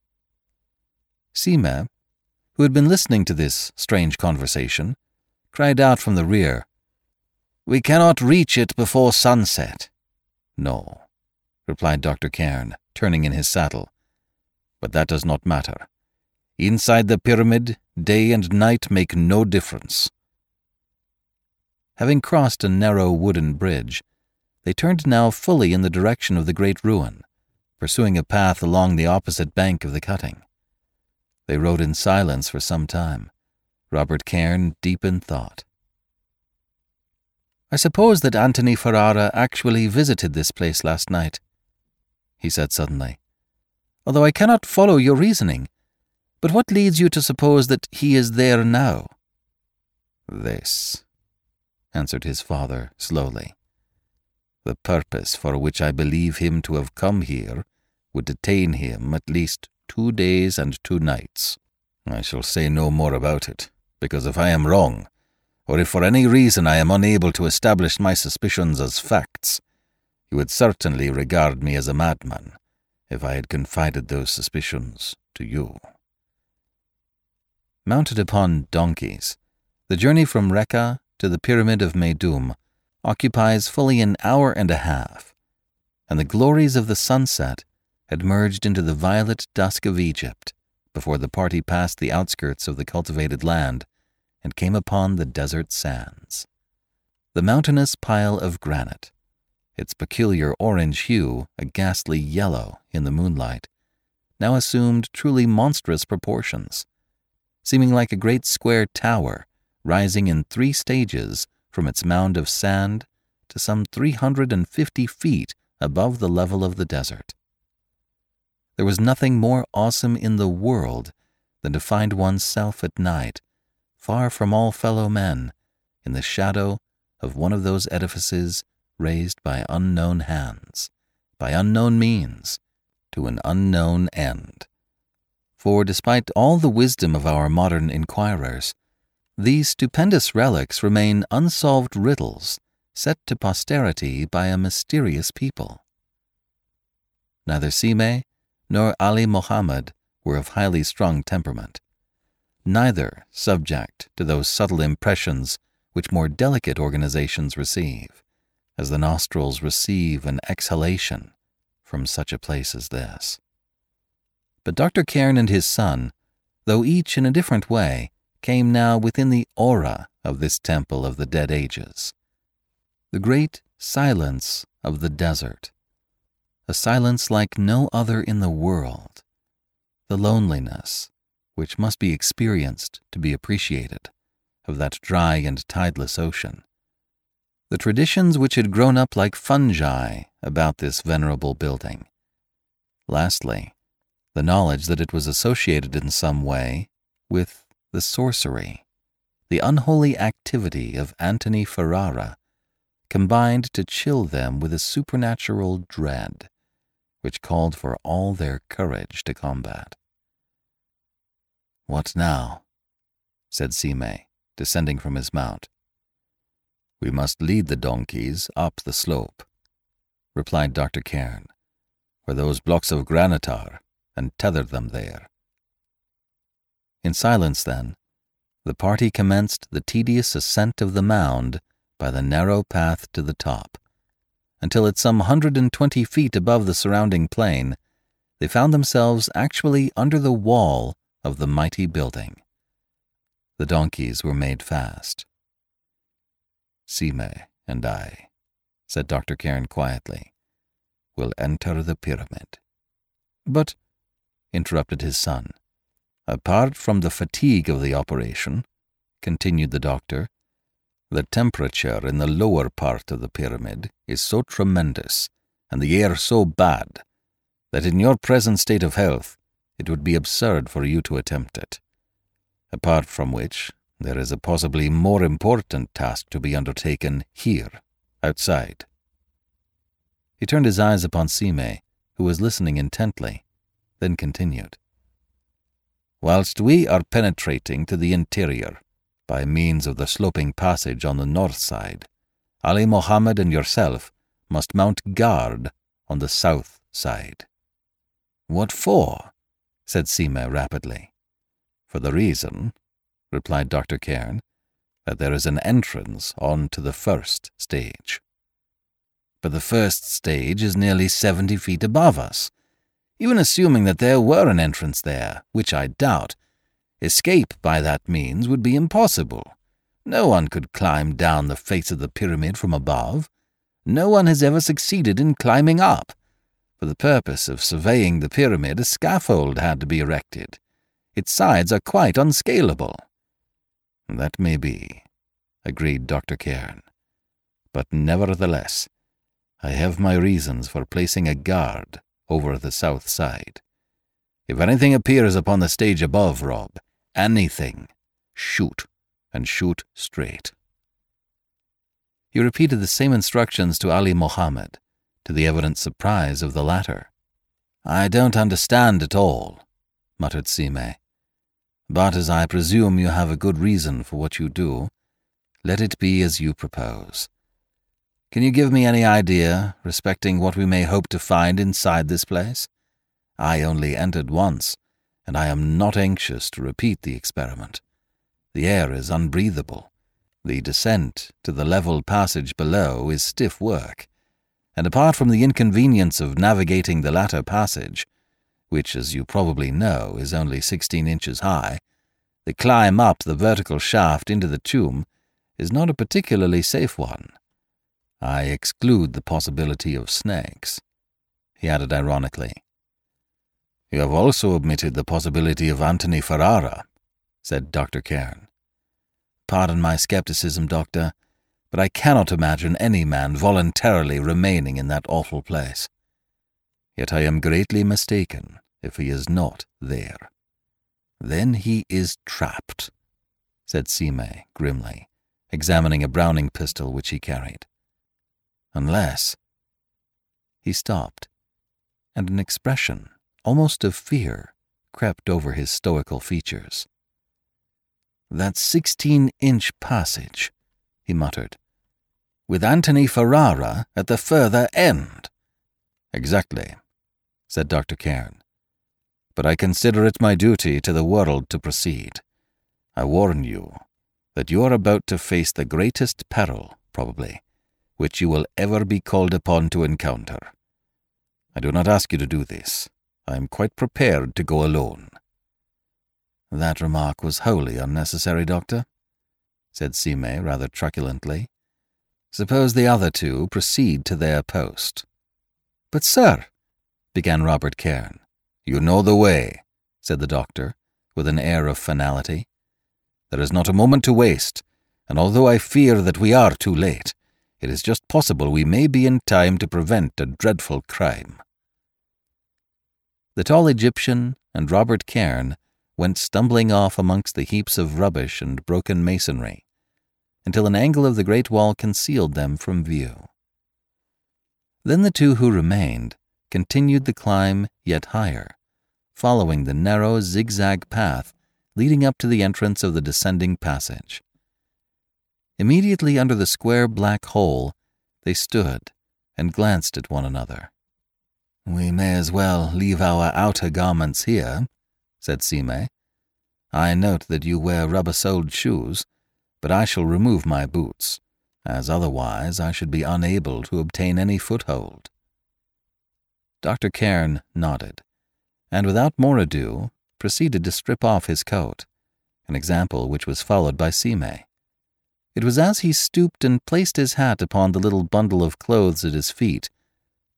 Sime, who had been listening to this strange conversation, cried out from the rear, "We cannot reach it before sunset." "No," replied Dr. Cairn, turning in his saddle. "But that does not matter. Inside the pyramid, day and night make no difference." Having crossed a narrow wooden bridge, they turned now fully in the direction of the great ruin, pursuing a path along the opposite bank of the cutting. They rode in silence for some time, Robert Cairn deep in thought. "I suppose that Antony Ferrara actually visited this place last night," he said suddenly. "Although I cannot follow your reasoning. But what leads you to suppose that he is there now?" "This," answered his father slowly. "The purpose for which I believe him to have come here would detain him at least 2 days and 2 nights. I shall say no more about it, because if I am wrong, or if for any reason I am unable to establish my suspicions as facts, you would certainly regard me as a madman if I had confided those suspicions to you." Mounted upon donkeys, the journey from Rekka to the Pyramid of Meidum occupies fully an hour and a half, and the glories of the sunset had merged into the violet dusk of Egypt before the party passed the outskirts of the cultivated land and came upon the desert sands. The mountainous pile of granite, its peculiar orange hue a ghastly yellow in the moonlight, now assumed truly monstrous proportions, seeming like a great square tower rising in 3 stages from its mound of sand to some 350 feet above the level of the desert. There was nothing more awesome in the world than to find oneself at night, far from all fellow men, in the shadow of one of those edifices raised by unknown hands, by unknown means, to an unknown end. For despite all the wisdom of our modern inquirers, these stupendous relics remain unsolved riddles set to posterity by a mysterious people. Neither Sime nor Ali Mohammed were of highly strung temperament, neither subject to those subtle impressions which more delicate organizations receive, as the nostrils receive an exhalation from such a place as this. But Dr. Cairn and his son, though each in a different way, came now within the aura of this temple of the dead ages. The great silence of the desert, a silence like no other in the world, the loneliness, which must be experienced to be appreciated, of that dry and tideless ocean, the traditions which had grown up like fungi about this venerable building. Lastly, the knowledge that it was associated in some way with the sorcery, the unholy activity of Antony Ferrara, combined to chill them with a supernatural dread, which called for all their courage to combat. "What now?" said Sime, descending from his mount. "We must lead the donkeys up the slope," replied Dr. Cairn, "where those blocks of granite are, and tether them there." In silence, then, the party commenced the tedious ascent of the mound by the narrow path to the top, until at some 120 feet above the surrounding plain, they found themselves actually under the wall of the mighty building. The donkeys were made fast. "Sime and I," said Dr. Cairn quietly, will enter the pyramid. But, interrupted his son, apart from the fatigue of the operation, continued the doctor, the temperature in the lower part of the pyramid is so tremendous and the air so bad that in your present state of health it would be absurd for you to attempt it. Apart from which, there is a possibly more important task to be undertaken here, outside. He turned his eyes upon Sime, who was listening intently, then continued. Whilst we are penetrating to the interior by means of the sloping passage on the north side, Ali Mohammed and yourself must mount guard on the south side. What for? Said Sime rapidly. For the reason, replied Dr. Cairn, that there is an entrance on to the first stage. But the first stage is nearly 70 feet above us. Even assuming that there were an entrance there, which I doubt, escape by that means would be impossible. No one could climb down the face of the pyramid from above. No one has ever succeeded in climbing up. For the purpose of surveying the pyramid, a scaffold had to be erected. Its sides are quite unscalable. That may be, agreed Dr. Cairn. But nevertheless, I have my reasons for placing a guard over the south side. If anything appears upon the stage above, Rob, anything, shoot, and shoot straight. He repeated the same instructions to Ali Mohammed, to the evident surprise of the latter. I don't understand at all, muttered Sime. But as I presume you have a good reason for what you do, let it be as you propose. Can you give me any idea respecting what we may hope to find inside this place? I only entered once, and I am not anxious to repeat the experiment. The air is unbreathable. The descent to the level passage below is stiff work, and apart from the inconvenience of navigating the latter passage, which, as you probably know, is only 16 inches high, the climb up the vertical shaft into the tomb is not a particularly safe one. I exclude the possibility of snakes, he added ironically. You have also omitted the possibility of Anthony Ferrara, said Dr. Cairn. Pardon my skepticism, Doctor, but I cannot imagine any man voluntarily remaining in that awful place. Yet I am greatly mistaken if he is not there. Then he is trapped, said Sime grimly, examining a Browning pistol which he carried. Unless... He stopped, and an expression, almost of fear, crept over his stoical features. That 16-inch passage, he muttered, with Anthony Ferrara at the further end. Exactly, said Dr. Cairn. But I consider it my duty to the world to proceed. I warn you that you are about to face the greatest peril, probably, which you will ever be called upon to encounter. I do not ask you to do this. I am quite prepared to go alone. That remark was wholly unnecessary, Doctor, said Sime rather truculently. Suppose the other two proceed to their post. But, sir, began Robert Cairn. You know the way, said the doctor, with an air of finality. There is not a moment to waste, and although I fear that we are too late, it is just possible we may be in time to prevent a dreadful crime. The tall Egyptian and Robert Cairn went stumbling off amongst the heaps of rubbish and broken masonry, until an angle of the great wall concealed them from view. Then the two who remained continued the climb yet higher, following the narrow zigzag path leading up to the entrance of the descending passage. Immediately under the square black hole, they stood and glanced at one another. We may as well leave our outer garments here, said Sime. I note that you wear rubber-soled shoes, but I shall remove my boots, as otherwise I should be unable to obtain any foothold. Dr. Cairn nodded, and without more ado proceeded to strip off his coat, an example which was followed by Sime. It was as he stooped and placed his hat upon the little bundle of clothes at his feet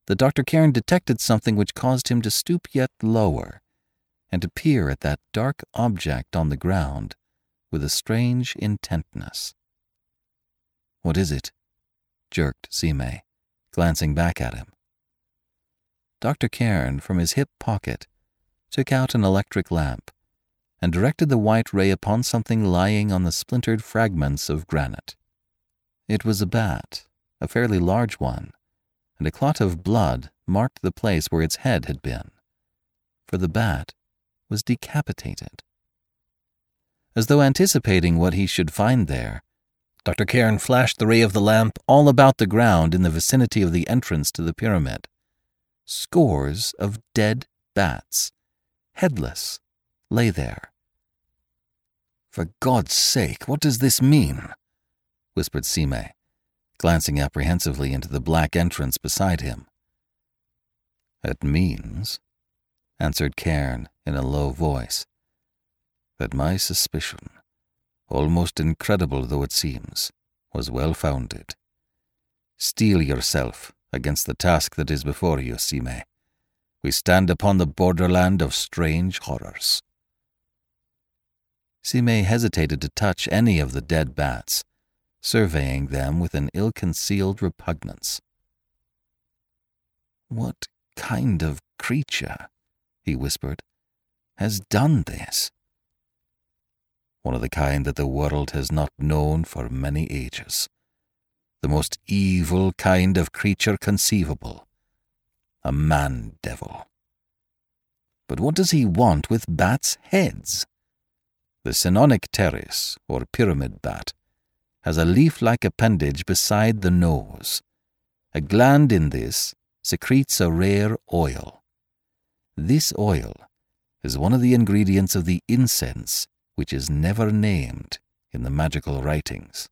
that Dr. Cairn detected something which caused him to stoop yet lower and to peer at that dark object on the ground with a strange intentness. "What is it?" jerked Simei, glancing back at him. Dr. Cairn, from his hip pocket, took out an electric lamp and directed the white ray upon something lying on the splintered fragments of granite. It was a bat, a fairly large one, and a clot of blood marked the place where its head had been, for the bat was decapitated. As though anticipating what he should find there, Dr. Cairn flashed the ray of the lamp all about the ground in the vicinity of the entrance to the pyramid. Scores of dead bats, headless, lay there. "For God's sake, what does this mean?" whispered Simei, glancing apprehensively into the black entrance beside him. "It means," answered Cairn in a low voice, "that my suspicion, almost incredible though it seems, was well-founded. Steel yourself against the task that is before you, Simei. We stand upon the borderland of strange horrors." Simei hesitated to touch any of the dead bats, surveying them with an ill-concealed repugnance. "What kind of creature," he whispered, "has done this?" "One of the kind that the world has not known for many ages. The most evil kind of creature conceivable. A man-devil. But what does he want with bats' heads? The Cynonycteris, or pyramid bat, has a leaf-like appendage beside the nose. A gland in this secretes a rare oil. This oil is one of the ingredients of the incense which is never named in the magical writings."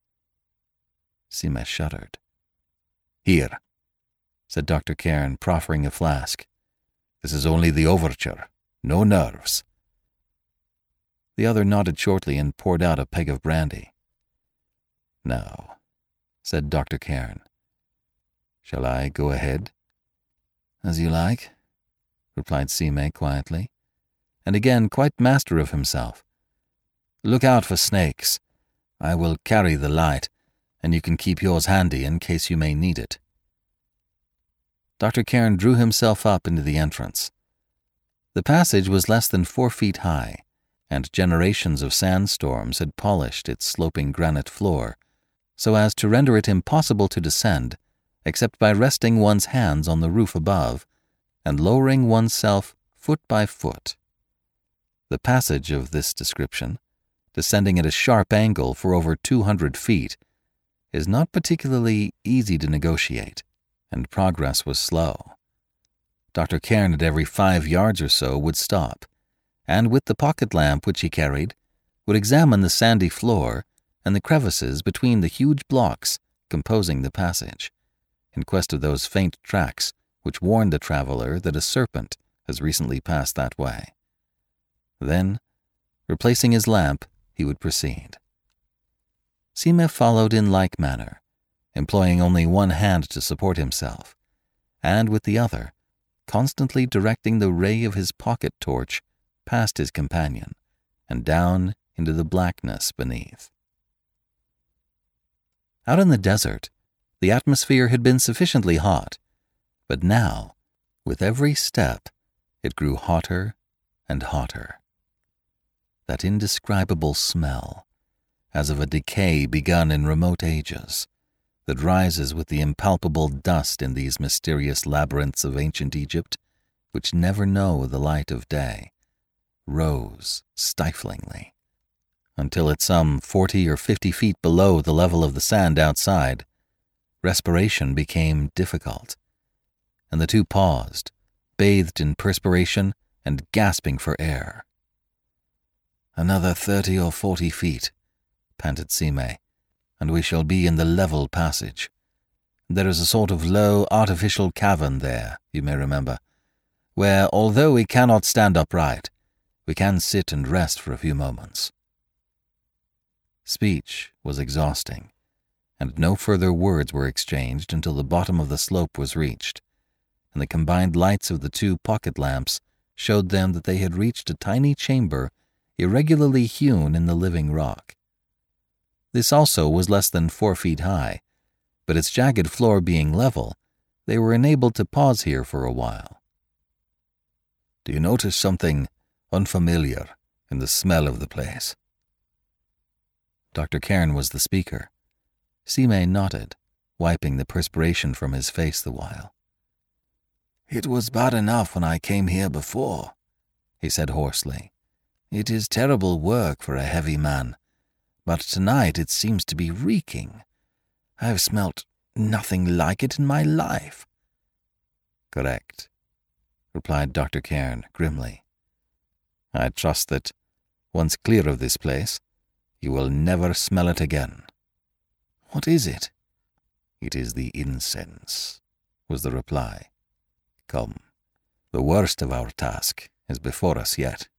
Simei shuddered. "Here," said Dr. Cairn, proffering a flask. "This is only the overture, no nerves." The other nodded shortly and poured out a peg of brandy. "Now," said Dr. Cairn, "shall I go ahead?" "As you like," replied Simei quietly, and again quite master of himself. "Look out for snakes. I will carry the light, and you can keep yours handy in case you may need it." Dr. Cairn drew himself up into the entrance. The passage was less than 4 feet high, and generations of sandstorms had polished its sloping granite floor so as to render it impossible to descend except by resting one's hands on the roof above and lowering oneself foot by foot. The passage of this description, descending at a sharp angle for over 200 feet, is not particularly easy to negotiate, and progress was slow. Dr. Cairn at every 5 yards or so would stop, and with the pocket lamp which he carried, would examine the sandy floor and the crevices between the huge blocks composing the passage, in quest of those faint tracks which warned the traveler that a serpent has recently passed that way. Then, replacing his lamp, he would proceed. Simei followed in like manner, employing only one hand to support himself, and with the other, constantly directing the ray of his pocket torch past his companion and down into the blackness beneath. Out in the desert, the atmosphere had been sufficiently hot, but now, with every step, it grew hotter and hotter. That indescribable smell, as of a decay begun in remote ages, that rises with the impalpable dust in these mysterious labyrinths of ancient Egypt, which never know the light of day, rose stiflingly, until at some 40 or 50 feet below the level of the sand outside, respiration became difficult, and the two paused, bathed in perspiration and gasping for air. "Another 30 or 40 feet, panted Simei, "and we shall be in the level passage. There is a sort of low artificial cavern there, you may remember, where, although we cannot stand upright, we can sit and rest for a few moments." Speech was exhausting, and no further words were exchanged until the bottom of the slope was reached, and the combined lights of the 2 pocket lamps showed them that they had reached a tiny chamber irregularly hewn in the living rock. This also was less than 4 feet high, but its jagged floor being level, they were enabled to pause here for a while. "Do you notice something unfamiliar in the smell of the place?" Dr. Cairn was the speaker. Simei nodded, wiping the perspiration from his face the while. "It was bad enough when I came here before," he said hoarsely. "It is terrible work for a heavy man, but tonight it seems to be reeking. I have smelt nothing like it in my life." "Correct," replied Dr. Cairn grimly. "I trust that, once clear of this place, you will never smell it again." "What is it?" "It is the incense," was the reply. "Come, the worst of our task is before us yet."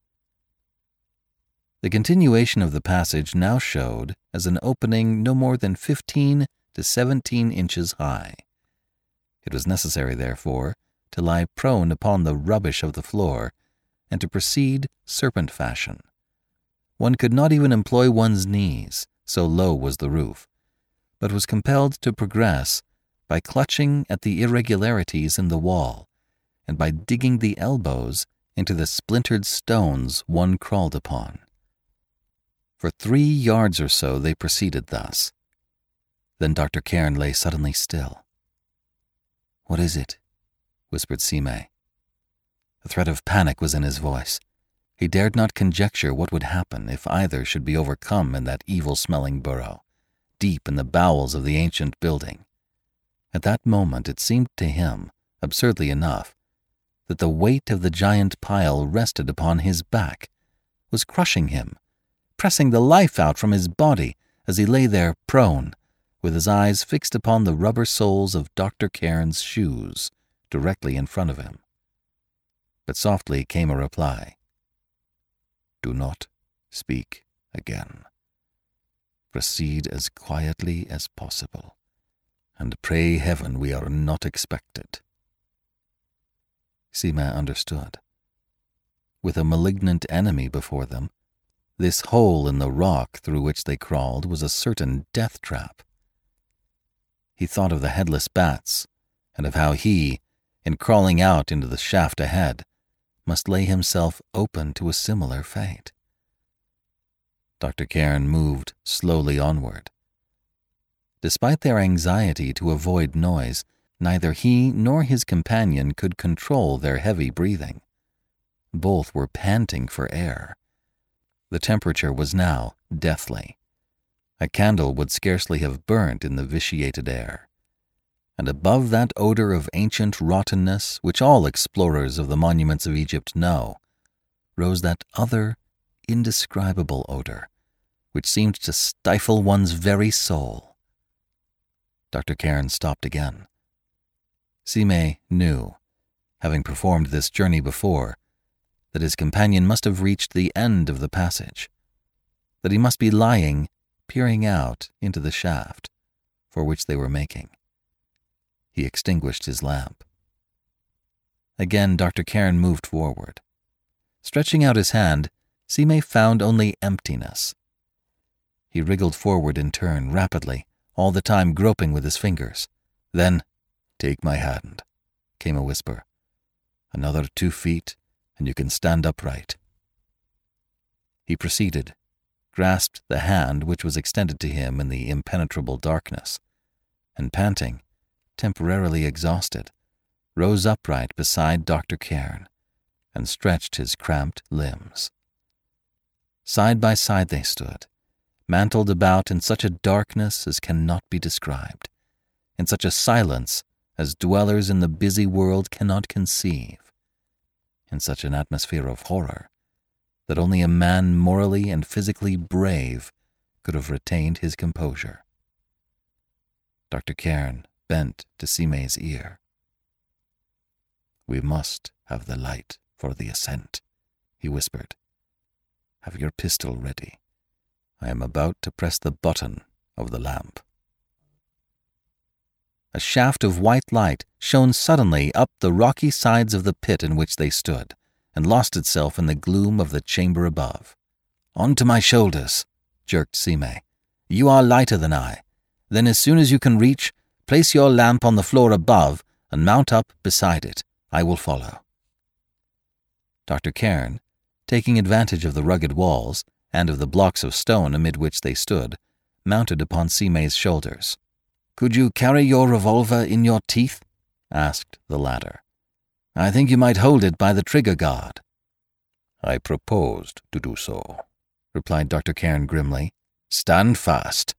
The continuation of the passage now showed as an opening no more than 15 to 17 inches high. It was necessary, therefore, to lie prone upon the rubbish of the floor and to proceed serpent fashion. One could not even employ one's knees, so low was the roof, but was compelled to progress by clutching at the irregularities in the wall and by digging the elbows into the splintered stones one crawled upon. For 3 yards or so they proceeded thus. Then Dr. Cairn lay suddenly still. "What is it?" whispered Simei. A threat of panic was in his voice. He dared not conjecture what would happen if either should be overcome in that evil-smelling burrow, deep in the bowels of the ancient building. At that moment it seemed to him, absurdly enough, that the weight of the giant pile rested upon his back, was crushing him, pressing the life out from his body as he lay there prone, with his eyes fixed upon the rubber soles of Dr. Cairn's shoes directly in front of him. But softly came a reply. "Do not speak again. Proceed as quietly as possible, and pray heaven we are not expected." Simei understood. With a malignant enemy before them, this hole in the rock through which they crawled was a certain death trap. He thought of the headless bats, and of how he, in crawling out into the shaft ahead, must lay himself open to a similar fate. Dr. Cairn moved slowly onward. Despite their anxiety to avoid noise, neither he nor his companion could control their heavy breathing. Both were panting for air. The temperature was now deathly. A candle would scarcely have burnt in the vitiated air. And above that odor of ancient rottenness which all explorers of the monuments of Egypt know, rose that other, indescribable odor, which seemed to stifle one's very soul. Dr. Cairn stopped again. Simei knew, having performed this journey before, that his companion must have reached the end of the passage, that he must be lying, peering out into the shaft for which they were making. He extinguished his lamp. Again Dr. Cairn moved forward. Stretching out his hand, Simei found only emptiness. He wriggled forward in turn, rapidly, all the time groping with his fingers. Then, "Take my hand," came a whisper. "Another 2 feet, and you can stand upright." He proceeded, grasped the hand which was extended to him in the impenetrable darkness, and panting, temporarily exhausted, rose upright beside Dr. Cairn and stretched his cramped limbs. Side by side they stood, mantled about in such a darkness as cannot be described, in such a silence as dwellers in the busy world cannot conceive, in such an atmosphere of horror that only a man morally and physically brave could have retained his composure. Dr. Cairn bent to Simei's ear. "We must have the light for the ascent," he whispered. "Have your pistol ready. I am about to press the button of the lamp." a shaft of white light shone suddenly up the rocky sides of the pit in which they stood, and lost itself in the gloom of the chamber above. "On to my shoulders," jerked Sime. "You are lighter than I. Then as soon as you can reach, place your lamp on the floor above and mount up beside it. I will follow." Dr. Cairn, taking advantage of the rugged walls and of the blocks of stone amid which they stood, mounted upon Sime's shoulders. "Could you carry your revolver in your teeth?" asked the latter. "I think you might hold it by the trigger guard." "I proposed to do so," replied Dr. Cairn grimly. "Stand fast."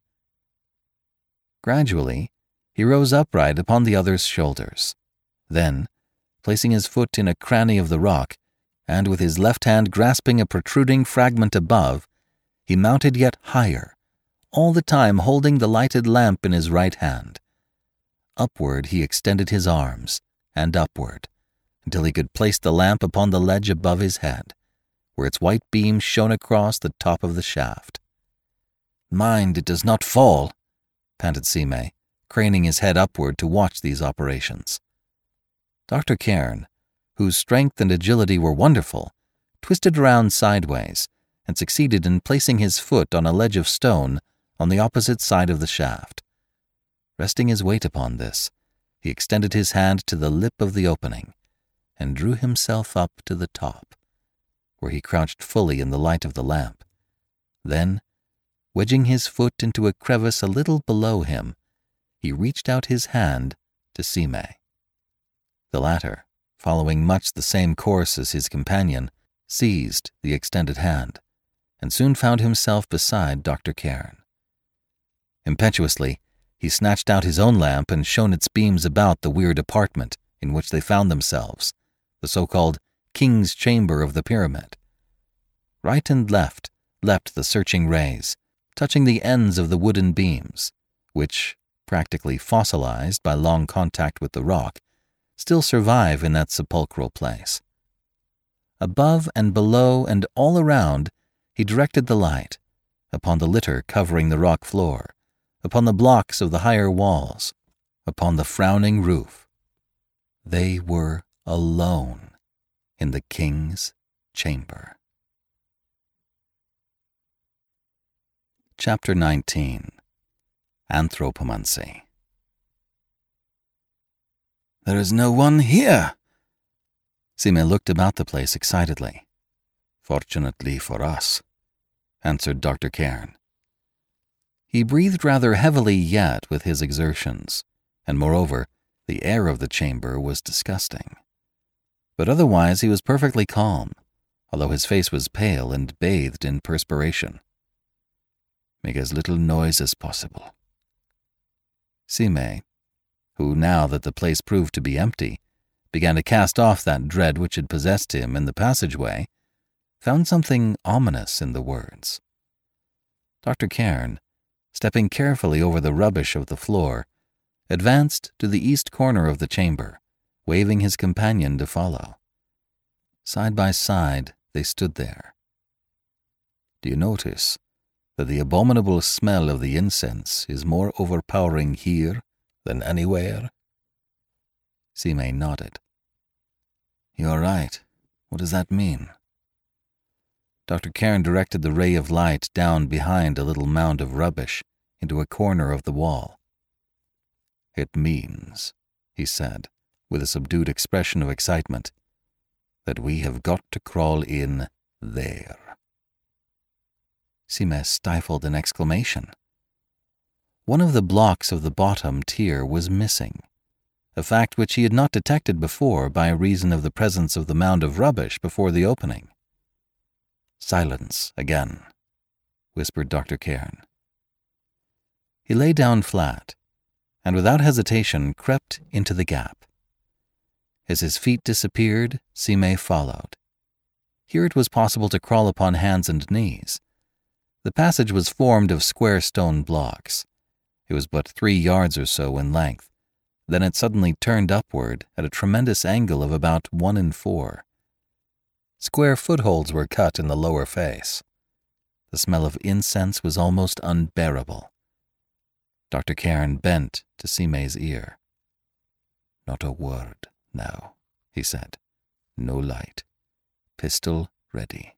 Gradually, he rose upright upon the other's shoulders. Then, placing his foot in a cranny of the rock, and with his left hand grasping a protruding fragment above, he mounted yet higher, all the time holding the lighted lamp in his right hand. Upward he extended his arms, and upward, until he could place the lamp upon the ledge above his head, where its white beam shone across the top of the shaft. "Mind it does not fall," panted Sime, craning his head upward to watch these operations. Dr. Cairn, whose strength and agility were wonderful, twisted around sideways and succeeded in placing his foot on a ledge of stone on the opposite side of the shaft. Resting his weight upon this, he extended his hand to the lip of the opening and drew himself up to the top, where he crouched fully in the light of the lamp. Then, wedging his foot into a crevice a little below him, he reached out his hand to Sime. The latter, following much the same course as his companion, seized the extended hand, and soon found himself beside Dr. Cairn. Impetuously, he snatched out his own lamp and shone its beams about the weird apartment in which they found themselves, the so-called King's Chamber of the Pyramid. Right and left leapt the searching rays, touching the ends of the wooden beams, which, practically fossilized by long contact with the rock, still survive in that sepulchral place. Above and below and all around, he directed the light, upon the litter covering the rock floor, upon the blocks of the higher walls, upon the frowning roof. They were alone in the King's Chamber. Chapter 19. Anthropomancy. "There is no one here!" Sime looked about the place excitedly. "Fortunately for us," answered Dr. Cairn. He breathed rather heavily yet with his exertions, and moreover, the air of the chamber was disgusting. But otherwise he was perfectly calm, although his face was pale and bathed in perspiration. "Make as little noise as possible." Sime, who, now that the place proved to be empty, began to cast off that dread which had possessed him in the passageway, found something ominous in the words. Dr. Cairn, stepping carefully over the rubbish of the floor, advanced to the east corner of the chamber, waving his companion to follow. Side by side they stood there. "Do you notice that the abominable smell of the incense is more overpowering here than anywhere?" Sime nodded. "You are right. What does that mean?" Dr. Cairn directed the ray of light down behind a little mound of rubbish into a corner of the wall. "It means," he said, with a subdued expression of excitement, "that we have got to crawl in there." Sime stifled an exclamation. One of the blocks of the bottom tier was missing, a fact which he had not detected before by reason of the presence of the mound of rubbish before the opening. "Silence again," whispered Dr. Cairn. He lay down flat, and without hesitation crept into the gap. As his feet disappeared, Sime followed. Here it was possible to crawl upon hands and knees. The passage was formed of square stone blocks. It was but 3 yards or so in length. Then it suddenly turned upward at a tremendous angle of about 1 in 4. Square footholds were cut in the lower face. The smell of incense was almost unbearable. Dr. Cairn bent to Sime's ear. Not a word now, he said. No light. Pistol ready.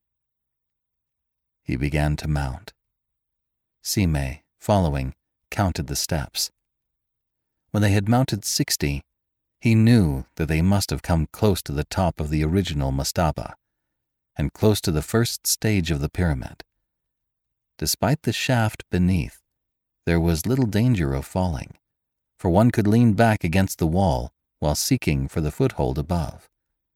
He began to mount. Simei, following, counted the steps. When they had mounted 60, he knew that they must have come close to the top of the original mastaba, and close to the first stage of the pyramid. Despite the shaft beneath, there was little danger of falling, for one could lean back against the wall while seeking for the foothold above.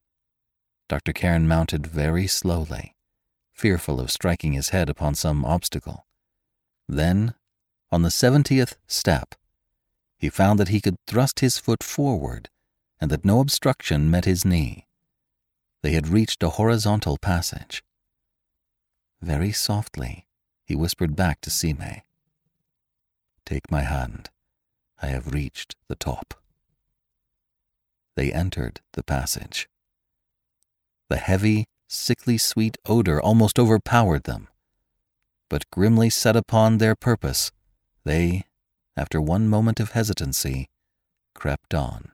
Dr. Cairn mounted very slowly, fearful of striking his head upon some obstacle. Then, on the 70th step, he found that he could thrust his foot forward and that no obstruction met his knee. They had reached a horizontal passage. Very softly, he whispered back to Simei, "Take my hand. I have reached the top." They entered the passage. The heavy, sickly sweet odor almost overpowered them, but grimly set upon their purpose, they, after one moment of hesitancy, crept on.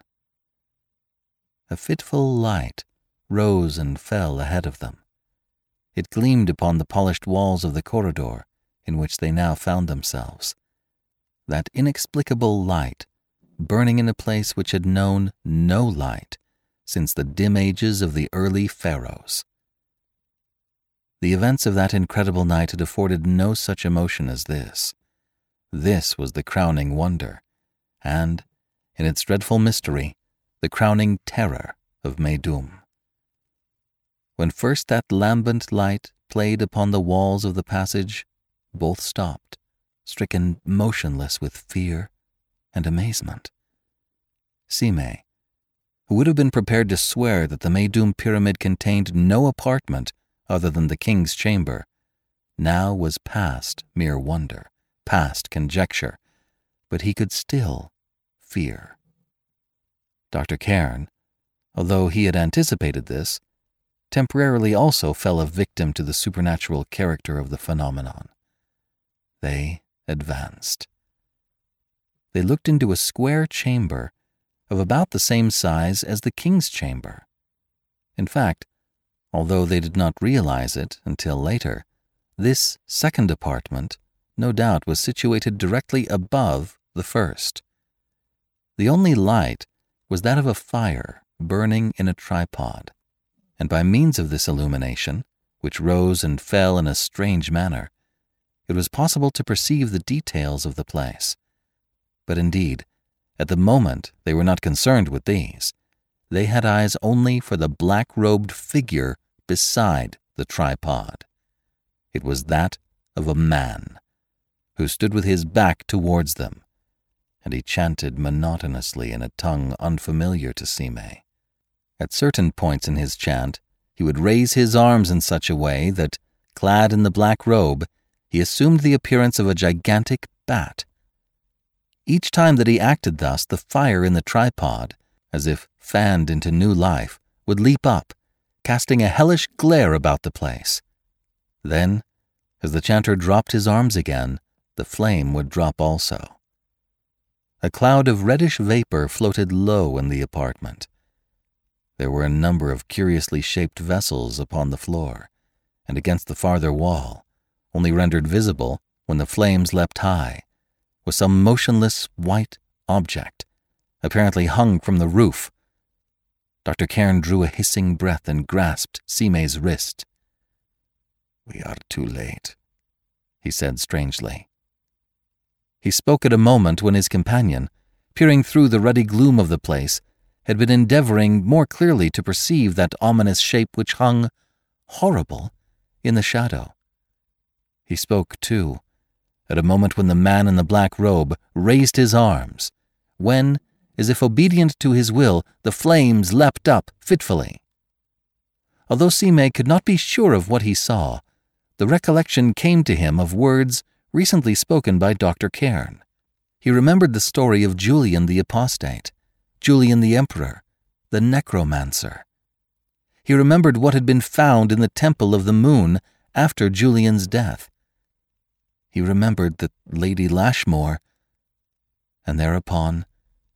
A fitful light rose and fell ahead of them. It gleamed upon the polished walls of the corridor in which they now found themselves. That inexplicable light, burning in a place which had known no light since the dim ages of the early pharaohs. The events of that incredible night had afforded no such emotion as this. This was the crowning wonder, and, in its dreadful mystery, the crowning terror of Meidum. When first that lambent light played upon the walls of the passage, both stopped, stricken motionless with fear and amazement. Simei, who would have been prepared to swear that the Meidum pyramid contained no apartment other than the king's chamber, now was past mere wonder, past conjecture, but he could still fear. Dr. Cairn, although he had anticipated this, temporarily also fell a victim to the supernatural character of the phenomenon. They advanced. They looked into a square chamber of about the same size as the king's chamber. In fact, although they did not realize it until later, this second apartment no doubt was situated directly above the first. The only light was that of a fire burning in a tripod, and by means of this illumination, which rose and fell in a strange manner, it was possible to perceive the details of the place. But indeed, at the moment they were not concerned with these. They had eyes only for the black-robed figure beside the tripod. It was that of a man, who stood with his back towards them, and he chanted monotonously in a tongue unfamiliar to Simei. At certain points in his chant, he would raise his arms in such a way that, clad in the black robe, he assumed the appearance of a gigantic bat. Each time that he acted thus, the fire in the tripod, as if fanned into new life, would leap up, casting a hellish glare about the place. Then, as the chanter dropped his arms again, the flame would drop also. A cloud of reddish vapor floated low in the apartment. There were a number of curiously shaped vessels upon the floor, and against the farther wall, only rendered visible when the flames leapt high, was some motionless white object, apparently hung from the roof. Dr. Cairn drew a hissing breath and grasped Simei's wrist. "We are too late," he said strangely. He spoke at a moment when his companion, peering through the ruddy gloom of the place, had been endeavoring more clearly to perceive that ominous shape which hung, horrible, in the shadow. He spoke, too, at a moment when the man in the black robe raised his arms, when, as if obedient to his will, the flames leapt up fitfully. Although Simei could not be sure of what he saw, the recollection came to him of words recently spoken by Dr. Cairn. He remembered the story of Julian the Apostate, Julian the Emperor, the necromancer. He remembered what had been found in the Temple of the Moon after Julian's death. He remembered that Lady Lashmore, and thereupon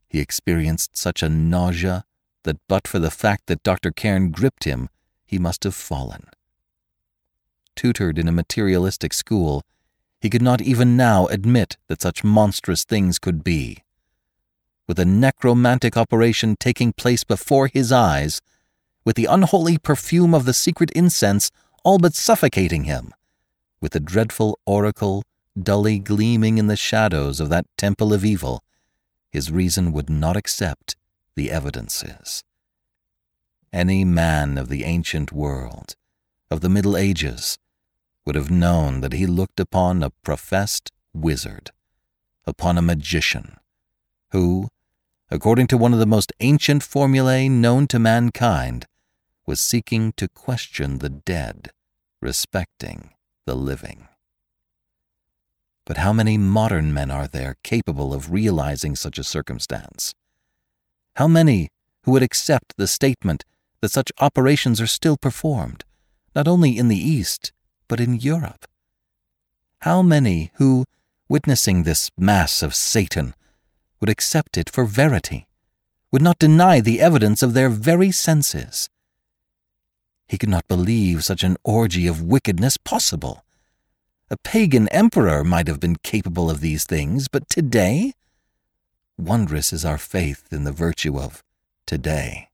He experienced such a nausea that but for the fact that Dr. Cairn gripped him, he must have fallen. Tutored in a materialistic school, he could not even now admit that such monstrous things could be. With a necromantic operation taking place before his eyes, with the unholy perfume of the secret incense all but suffocating him, with the dreadful oracle dully gleaming in the shadows of that temple of evil, his reason would not accept the evidences. Any man of the ancient world, of the Middle Ages, would have known that he looked upon a professed wizard, upon a magician, who, according to one of the most ancient formulae known to mankind, was seeking to question the dead, respecting the living. But how many modern men are there capable of realizing such a circumstance? How many who would accept the statement that such operations are still performed, not only in the East, but in Europe? How many who, witnessing this mass of Satan, would accept it for verity, would not deny the evidence of their very senses? He could not believe such an orgy of wickedness possible. A pagan emperor might have been capable of these things, but today? Wondrous is our faith in the virtue of today.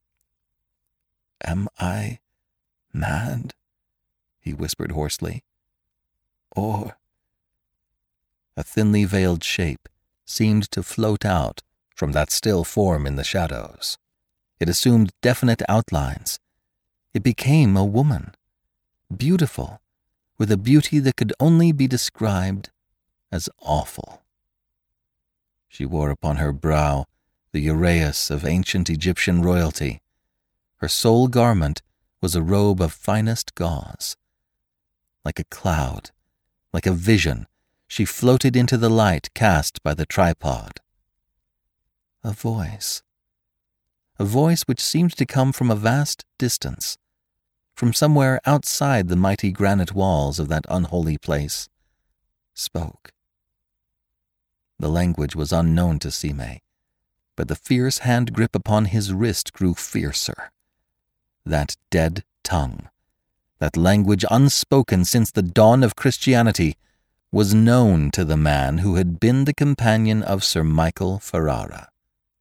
"Am I mad?" he whispered hoarsely. "Or—" A thinly veiled shape seemed to float out from that still form in the shadows. It assumed definite outlines. It became a woman, beautiful, with a beauty that could only be described as awful. She wore upon her brow the uraeus of ancient Egyptian royalty. Her sole garment was a robe of finest gauze. Like a cloud, like a vision, she floated into the light cast by the tripod. A voice which seemed to come from a vast distance, from somewhere outside the mighty granite walls of that unholy place, spoke. The language was unknown to Simei, but the fierce hand grip upon his wrist grew fiercer. That dead tongue, that language unspoken since the dawn of Christianity, was known to the man who had been the companion of Sir Michael Ferrara.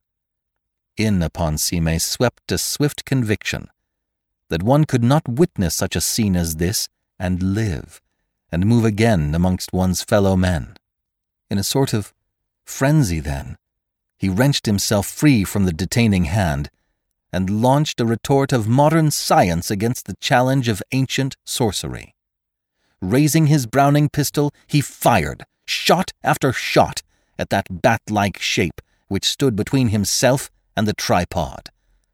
In upon Simei swept a swift conviction that one could not witness such a scene as this and live, and move again amongst one's fellow men. In a sort of frenzy then, he wrenched himself free from the detaining hand and launched a retort of modern science against the challenge of ancient sorcery. Raising his Browning pistol, he fired, shot after shot, at that bat-like shape which stood between himself and the tripod.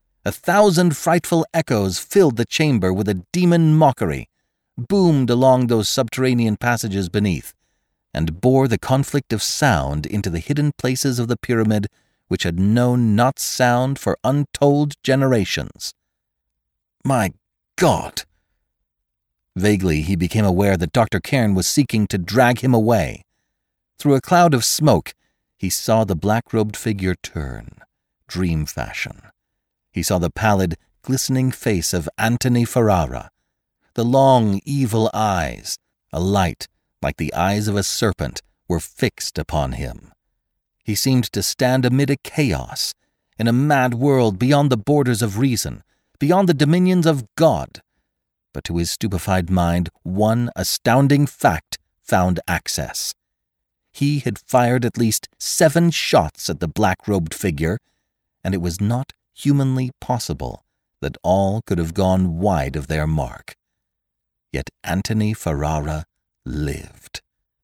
1,000 frightful echoes filled the chamber with a demon mockery, boomed along those subterranean passages beneath, and bore the conflict of sound into the hidden places of the pyramid which had known not sound for untold generations. My God! Vaguely he became aware that Dr. Cairn was seeking to drag him away. Through a cloud of smoke, he saw the black-robed figure turn, dream fashion. He saw the pallid, glistening face of Antony Ferrara, the long, evil eyes, alight like the eyes of a serpent, were fixed upon him. He seemed to stand amid a chaos, in a mad world beyond the borders of reason, beyond the dominions of God. But to his stupefied mind, one astounding fact found access. He had fired at least 7 shots at the black-robed figure, and it was not humanly possible that all could have gone wide of their mark. Yet Antony Ferrara lived.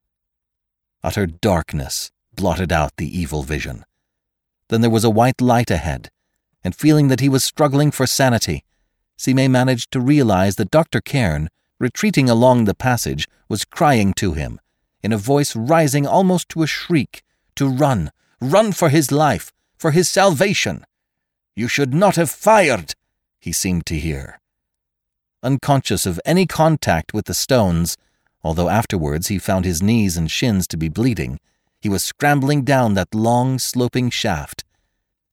Utter darkness blotted out the evil vision. Then there was a white light ahead, and feeling that he was struggling for sanity, Simei managed to realize that Dr. Cairn, retreating along the passage, was crying to him, in a voice rising almost to a shriek, to run for his life, for his salvation. "You should not have fired," he seemed to hear. Unconscious of any contact with the stones, although afterwards he found his knees and shins to be bleeding, he was scrambling down that long, sloping shaft,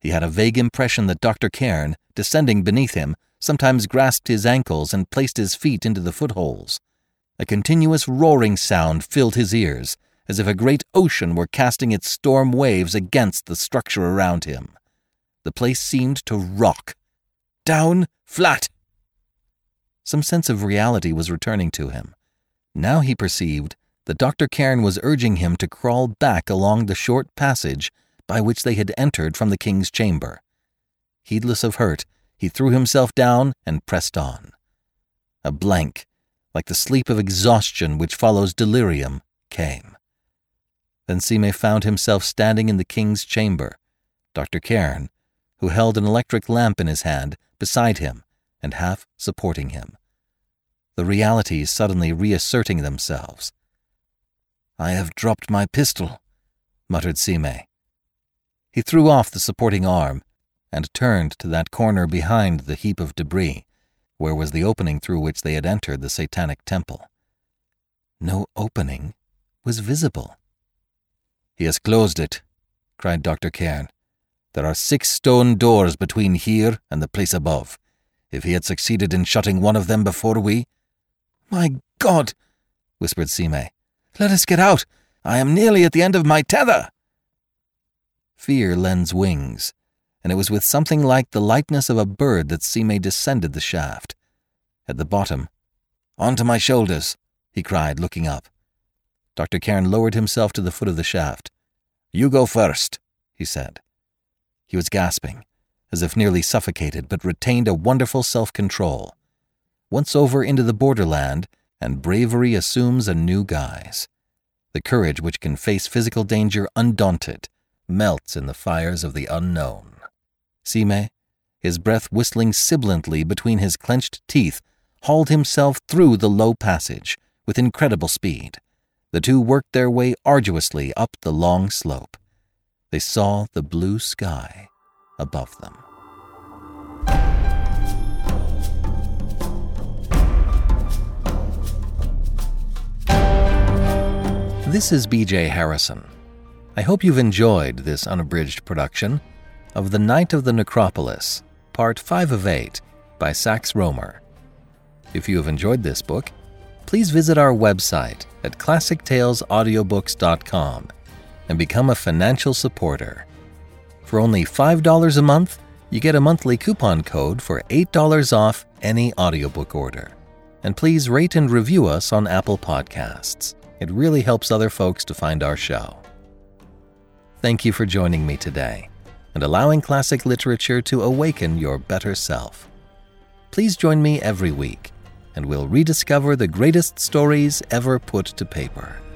He had a vague impression that Dr. Cairn, descending beneath him, sometimes grasped his ankles and placed his feet into the footholes. A continuous roaring sound filled his ears, as if a great ocean were casting its storm waves against the structure around him. The place seemed to rock. Down, flat! Some sense of reality was returning to him. Now he perceived that Dr. Cairn was urging him to crawl back along the short passage by which they had entered from the king's chamber. Heedless of hurt, he threw himself down and pressed on. A blank, like the sleep of exhaustion which follows delirium, came. Then Sime found himself standing in the king's chamber, Dr. Cairn, who held an electric lamp in his hand, beside him and half supporting him. The realities suddenly reasserting themselves. "I have dropped my pistol," muttered Sime. He threw off the supporting arm and turned to that corner behind the heap of debris, where was the opening through which they had entered the Satanic Temple. No opening was visible. "He has closed it," cried Dr. Cairn. "There are 6 stone doors between here and the place above. If he had succeeded in shutting one of them before we—" "My God!" whispered Sime. "Let us get out! I am nearly at the end of my tether!" Fear lends wings, and it was with something like the lightness of a bird that Sime descended the shaft. At the bottom, "Onto my shoulders," he cried, looking up. Dr. Cairn lowered himself to the foot of the shaft. "You go first," he said. He was gasping, as if nearly suffocated, but retained a wonderful self-control. Once over into the borderland, and bravery assumes a new guise. The courage which can face physical danger undaunted melts in the fires of the unknown. Sime, his breath whistling sibilantly between his clenched teeth, hauled himself through the low passage with incredible speed. The two worked their way arduously up the long slope. They saw the blue sky above them. This is B.J. Harrison. I hope you've enjoyed this unabridged production of The Night of the Necropolis, Part 5 of 8, by Sax Rohmer. If you have enjoyed this book, please visit our website at classictalesaudiobooks.com and become a financial supporter. For only $5 a month, you get a monthly coupon code for $8 off any audiobook order. And please rate and review us on Apple Podcasts. It really helps other folks to find our show. Thank you for joining me today and allowing classic literature to awaken your better self. Please join me every week, and we'll rediscover the greatest stories ever put to paper.